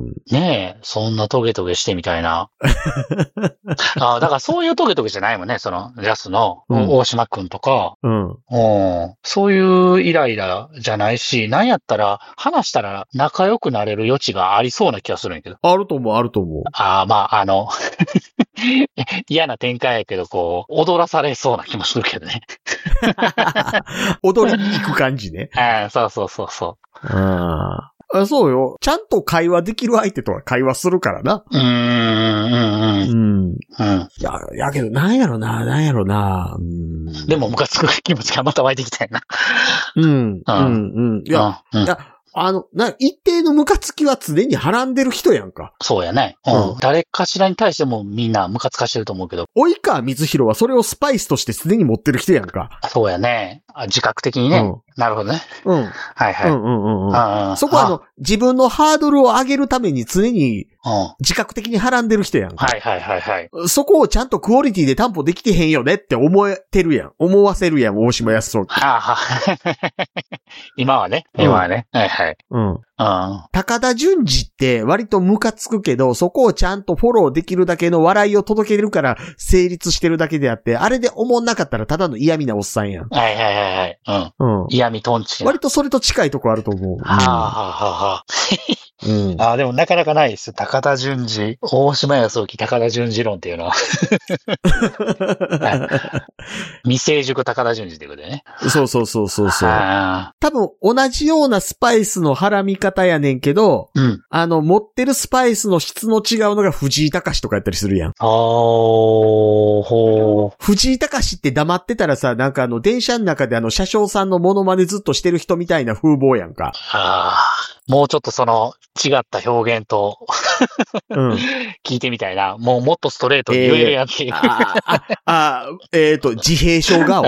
ねえ、そんなトゲトゲしてみたいな。あだからそういうトゲトゲじゃないもんね、その、ジャスの、大島くんとか、 うん、 うん、そういうイライラじゃないし、なんやったら、話したら仲良くなれる余地がありそうな気がするんやけど。 あると思う、あると思う。 ああ、まあ、あの、嫌な展開やけど、こう、踊らされそうな気もするけどね。 踊りに行く感じね。 ああ、そうそうそうそう。 ああ、そうよ。ちゃんと会話できる相手とは会話するからな。 うーん、うん、うん。うん。 いや、やけど、なんやろな、なんやろな。うん、 でも、ムカつく気持ちがまた湧いてきたよな。 うん、うん、うん。いや、うん、いや、あの、な、言って定のムカつきは常にはらんでる人やんか。 そうやね。うん。うん、誰かしらに対してもみんなムカつかしてると思うけど。 及川光弘はそれをスパイスとして常に持ってる人やんか。 そうやね。自覚的にね。うん、なるほどね。 うん。 はいはい。 うんうんうんうん。あそこはあの、自分のハードルを上げるために常に、自覚的にはらんでる人やんか。 はいはいはいはい。 そこをちゃんとクオリティで担保できてへんよねって思えてるやん。思わせるやん、大島康雄。 はあはあ、今はね。今はね。うん、はいはい。 うん。高田純次って割とムカつくけど、そこをちゃんとフォローできるだけの笑いを届けるから成立してるだけであって、あれで思んなかったらただの嫌味なおっさんやん。 はいはいはいはい。うん。うん、嫌味トンチ。 割とそれと近いとこあると思う。 はあはあはあ。うん、あでもなかなかないです。高田純次、大島康之高田純次論っていうのは。未成熟高田純次ってことでね。 そうそうそうそうそう。多分同じようなスパイスの絡み方やねんけど、うん、あの、持ってるスパイスの質の違うのが藤井隆とかやったりするやん。あー、 ほー。 藤井隆って黙ってたらさ、なんかあの、電車の中であの、車掌さんのモノマネずっとしてる人みたいな風貌やんか。 あー。もうちょっとその違った表現と、うん、聞いてみたいな。もうもっとストレートに言えるやんっていう。えー、 ああ、えっ、ー、と、自閉症顔。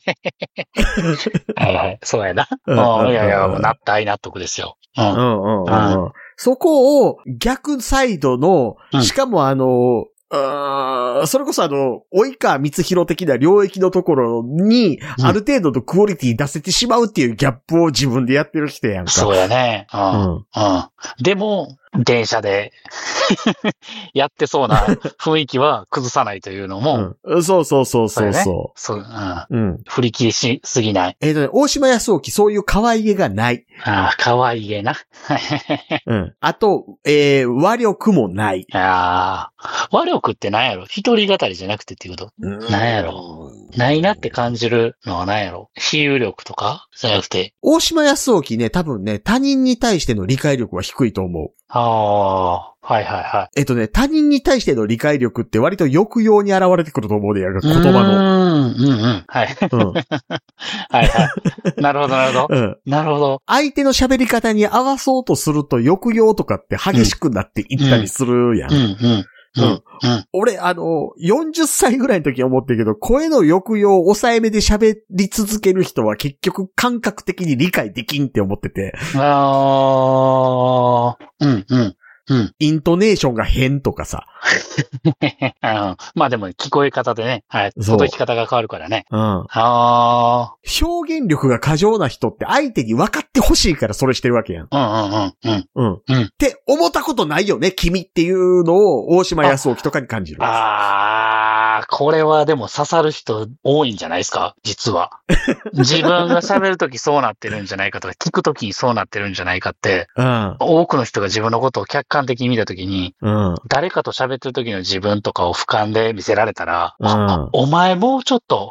はいはい。そうやな。うん、いやいや、納得納得ですよ。うん。うんうんうんうん、そこを逆サイドの、しかもあの、あそれこそあの、及川光弘的な領域のところに、ある程度のクオリティ出せてしまうっていうギャップを自分でやってる人やんか。 そうやね。うん。うん。うん、でも、電車でやってそうな雰囲気は崩さないというのも。 うん、そうそうそうそうそう。 そう、うん。うん。振り切りしすぎない。 えっとね、大島康之そういう可愛げがない。 ああ、可愛げな。 うん。あと、えー、和力もない。 ああ。和力って何やろ？一人語りじゃなくてっていうこと？何やろ？ないなって感じるのは何やろ？比喩力とかじゃなくて。 大島康之ね、多分ね、他人に対しての理解力は低いと思う。 ああ、はいはいはい。 えっとね、他人に対しての理解力って割と抑揚に現れてくると思うでやる、言葉の。うん、うん、うん。はい。うん、はいはい。なるほど、なるほど。うん。なるほど。 相手の喋り方に合わそうとすると抑揚とかって激しくなっていったりするやん。うん、うん、うん。うん。うん。俺、あの、よんじゅっさいぐらいの時思ってるけど、声の抑揚を抑えめで喋り続ける人は結局感覚的に理解できんって思ってて。 ああ、うん、うん。うん。 イントネーションが変とかさ。 うん、まあでも聞こえ方でね、はい。届き方が変わるからね。 うん。 ああ。 表現力が過剰な人って相手に分かってほしいからそれしてるわけやん。 うんうんうん。うん。 うん。うん。って思ったことないよね、君っていうのを大島康之とかに感じる。 ああ、これはでも刺さる人多いんじゃないですか、実は。自分が喋るときそうなってるんじゃないかとか、聞くときにそうなってるんじゃないかって、うん、多くの人が自分のことを客観的に見たときに、うん、誰かと喋ってるときの自分とかを俯瞰で見せられたら、うん、お前もうちょっと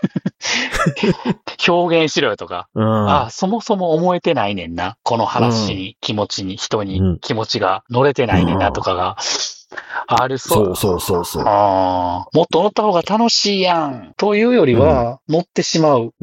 表現しろよとか、うん、あ、そもそも思えてないねんな。この話に、うん、気持ちに、人に気持ちが乗れてないねんなとかが、あるそう。 そうそうそうそう。 ああ。もっと乗った方が楽しいやん。というよりは、乗ってしまう。 うん。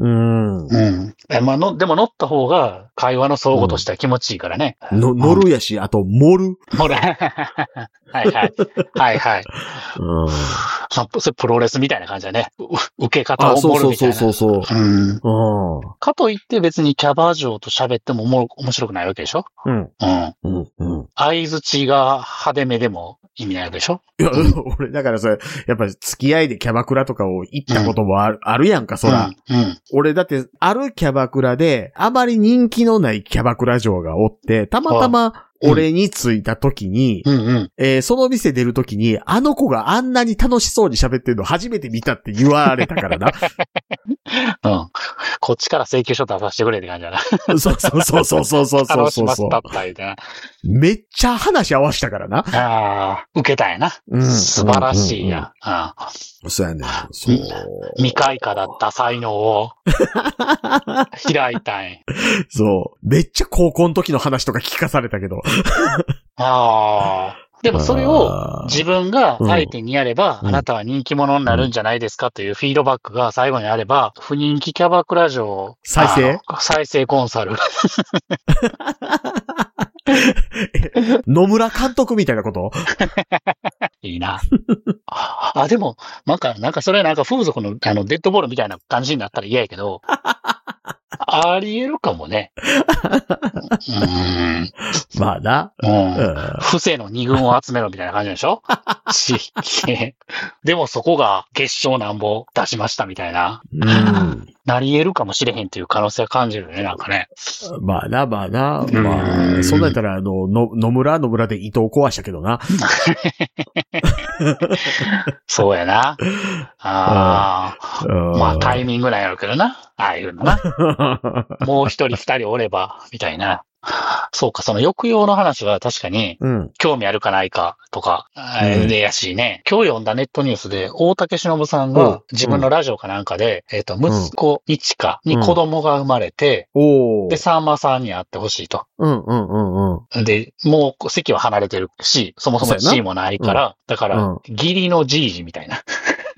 うん。え、まあ、の、でも乗った方が、会話の相互としては気持ちいいからね。 うん、の、乗るやし、あと、盛る。 盛る。はいはい。はいはい。うん。それプロレスみたいな感じだね。受け方を盛るみたいな。 そうそうそうそう。うん。うん。 かといって別にキャバ嬢と喋ってもも面白くないわけでしょ？ うん。 うん。うん。うん。相槌が派手めでも意味ないわけでしょ？ いや、うん、俺、だからそれ、やっぱり付き合いでキャバクラとかを行ったこともある、うん、あるやんか、そら。 うん。うん、 俺、だって、あるキャバクラで、あまり人気のないキャバクラ嬢がおって、たまたま、俺に着いた時に、 うんうんえー、その店出る時に、あの子があんなに楽しそうに喋ってるの初めて見たって言われたからな。 うん。こっちから請求書出させてくれって感じだな。 そうそうそうそうそうそうそう。 楽しませたったみたいな。 めっちゃ話合わせたからな。 ああ、受けたんやな。うん。素晴らしいや。うんうんうん。そうやね。そう。 未開花だった才能を開いたんや。 そう。めっちゃ高校の時の話とか聞かされたけど。 ああ。でもそれを自分が相手にやれば、うん、あなたは人気者になるんじゃないですかというフィードバックが最後にあれば、不人気キャバクラ嬢再生再生コンサル。 野村監督みたいなこといいな。あ、でも、なんか、なんかそれなんか風俗のあのデッドボールみたいな感じになったら嫌やけど、あり得るかもね。うーんまあな。 うん。不正の二軍を集めろみたいな感じでしょしでもそこが月賞なんぼ出しましたみたいな。うん。なり得るかもしれへんという可能性を感じるよね、なんかね。 まあな、まあな。まあ、そんなんやったら、あの、の野村野村で伊藤壊したけどな。 そうやな。ああ。まあタイミングなんやろうけどな。ああいうのな。もう一人二人おれば、みたいな。そうか、その抑揚の話は確かに、興味あるかないかとか、うん、でやしね、今日読んだネットニュースで、大竹しのぶさんが自分のラジオかなんかで、うん、えっと、息子一花に子供が生まれて、うん、で、さんまさんに会ってほしいと。 うんうんうんうん、で、 もう席は離れてるし、そもそも地位もないから、うん、だから、義理のじいじみたいな。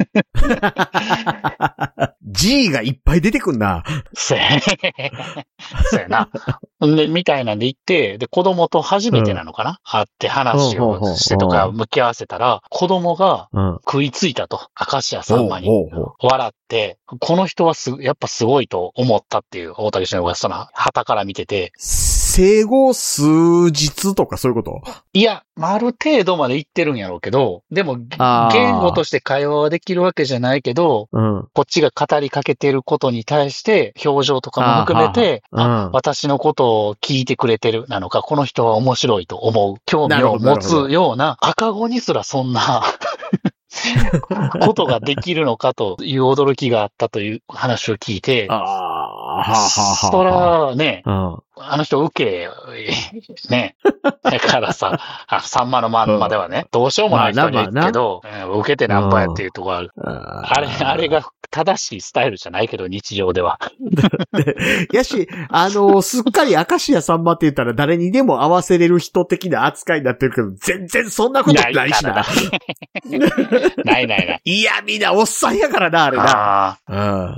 G がいっぱい出てくんな。 そうやな。で、みたいなんで行って、で、子供と初めてなのかな、うん、会って話をしてとか向き合わせたら、子供が食いついたと。明石家さんまに。笑って、この人はす、やっぱすごいと思ったっていう、大竹しのぶがその、旗から見てて。 生後数日とかそういうこと？ いや、ある程度まで行ってるんやろうけど、でも、言語として会話はできるわけじゃないけど、うん、こっちが語りかけてることに対して、表情とかも含めて、あ、うん、私のことを聞いてくれてるなのか、この人は面白いと思う、興味を持つような、赤子にすらそんな、ことができるのかという驚きがあったという話を聞いて、あはははそらね、うん、あの人受け、ね、だからさ、さんまのまんまではね、どうしようもない人に言うけど、まあまあ、受けてなんぼやっていうところある。あれ、あれが正しいスタイルじゃないけど、日常では。 やし、あの、すっかり明石家さんまって言ったら誰にでも合わせれる人的な扱いになってるけど、全然そんなことないしな。 ないないない。 いや、みんなおっさんやからな、あれな。 あうん、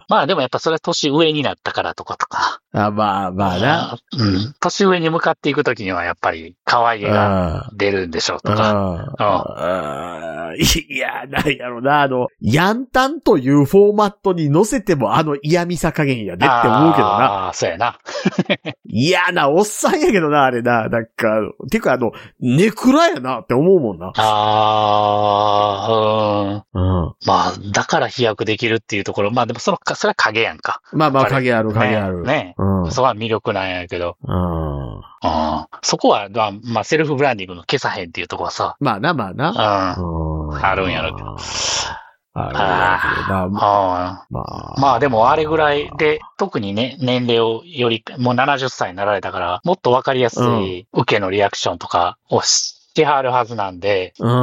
まあでもやっぱそれは年上になったからとかとか。 あまあまあな。 うん。年上に向かっていくときにはやっぱり可愛げが出るんでしょうとか。 あいや、なんやろな、あの、ヤンタンというフォーマットに乗せてもあの嫌味さ加減やでって思うけどな。 ああ、そうやな。 嫌なおっさんやけどな、あれな。なんか、てかあの、ネクラやなって思うもんな。 ああ、うん。うん。まあ、だから飛躍できるっていうところ。まあでもその、それは影やんか。 まあまあ影ある影ある。 ね。ねうん、そこは魅力なんやけど。うん。うん。そこは、まあ、まあ、セルフブランディングの消さへんっていうところはさ。 まあな、まあな。 うん。うん、あるんやろうけど。 ああまあ、まあ、まあでもあれぐらいで、特にね、年齢をより、もうななじゅっさいになられたから、もっとわかりやすい受けのリアクションとかをしはるはずなんで、うん。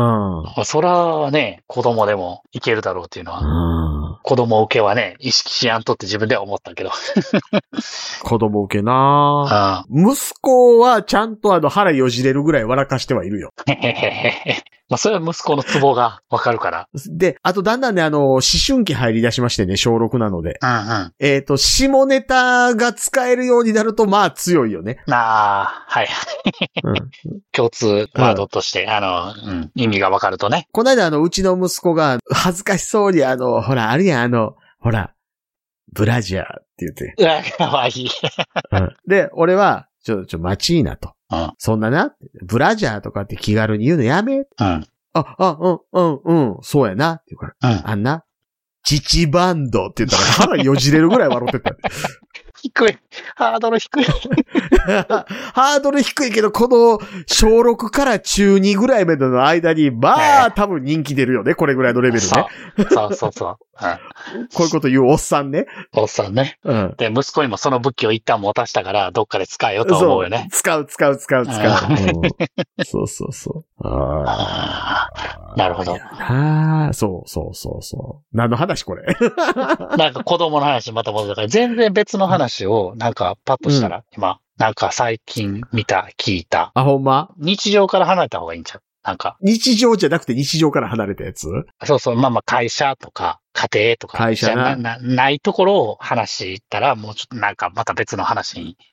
そらね、子供でもいけるだろうっていうのは、うん、子供受けはね、意識しやんとって自分では思ったけど。 子供受けなぁ、うん。息子はちゃんとあの腹よじれるぐらい笑かしてはいるよ。 まあ、それは息子のツボがわかるから。 で、あとだんだんね、あの、思春期入り出しましてね、小ろくなので。 うんうん。 えっと、下ネタが使えるようになると、まあ強いよね。 ああ、はい。うん、共通ワードとして、うん、あの、うん、意味がわかるとね。 この間、あの、うちの息子が恥ずかしそうに、あの、ほら、あるやん、あの、ほら、ブラジャーって言って。 うわ、かわいい。 うん、で、俺は、ちょ、ちょ、待ちいなと。うん、そんなな、ブラジャーとかって気軽に言うのやめ。うん。あ、あ、うん、うん、うん、そうやな。って言うから、うん、あんな、父バンドって言ったら腹よじれるぐらい笑ってた。 低い。ハードル低い。 ハードル低いけど、この小ろくから中にぐらいまでの間に、まあ、多分人気出るよね。これぐらいのレベルね。 そうそうそう。 うん、こういうこと言うおっさんね。 おっさんね。うん。で、息子にもその武器を一旦持たしたから、どっかで使えよと思うよね。 使う、使う、使う、使う。うん、そうそうそう。 あなるほど。 ああ、そうそうそうそう。何の話これなんか子供の話また戻るから、全然別の話を、なんかパッとしたら、うん、今、なんか最近見た、聞いた。 あ、ほんま？ 日常から離れた方がいいんちゃう？なんか。 日常じゃなくて日常から離れたやつ？ そうそう、まあまあ会社とか、家庭とか。 会社な。 な、な、ないところを話したら、もうちょっとなんかまた別の話に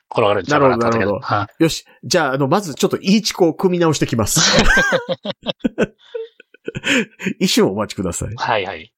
転がるんちゃうかなと思ったけど。 なるほど、なるほど。よし。じゃあ、あの、まずちょっとイーチコを組み直してきます。一瞬お待ちください。 はいはい。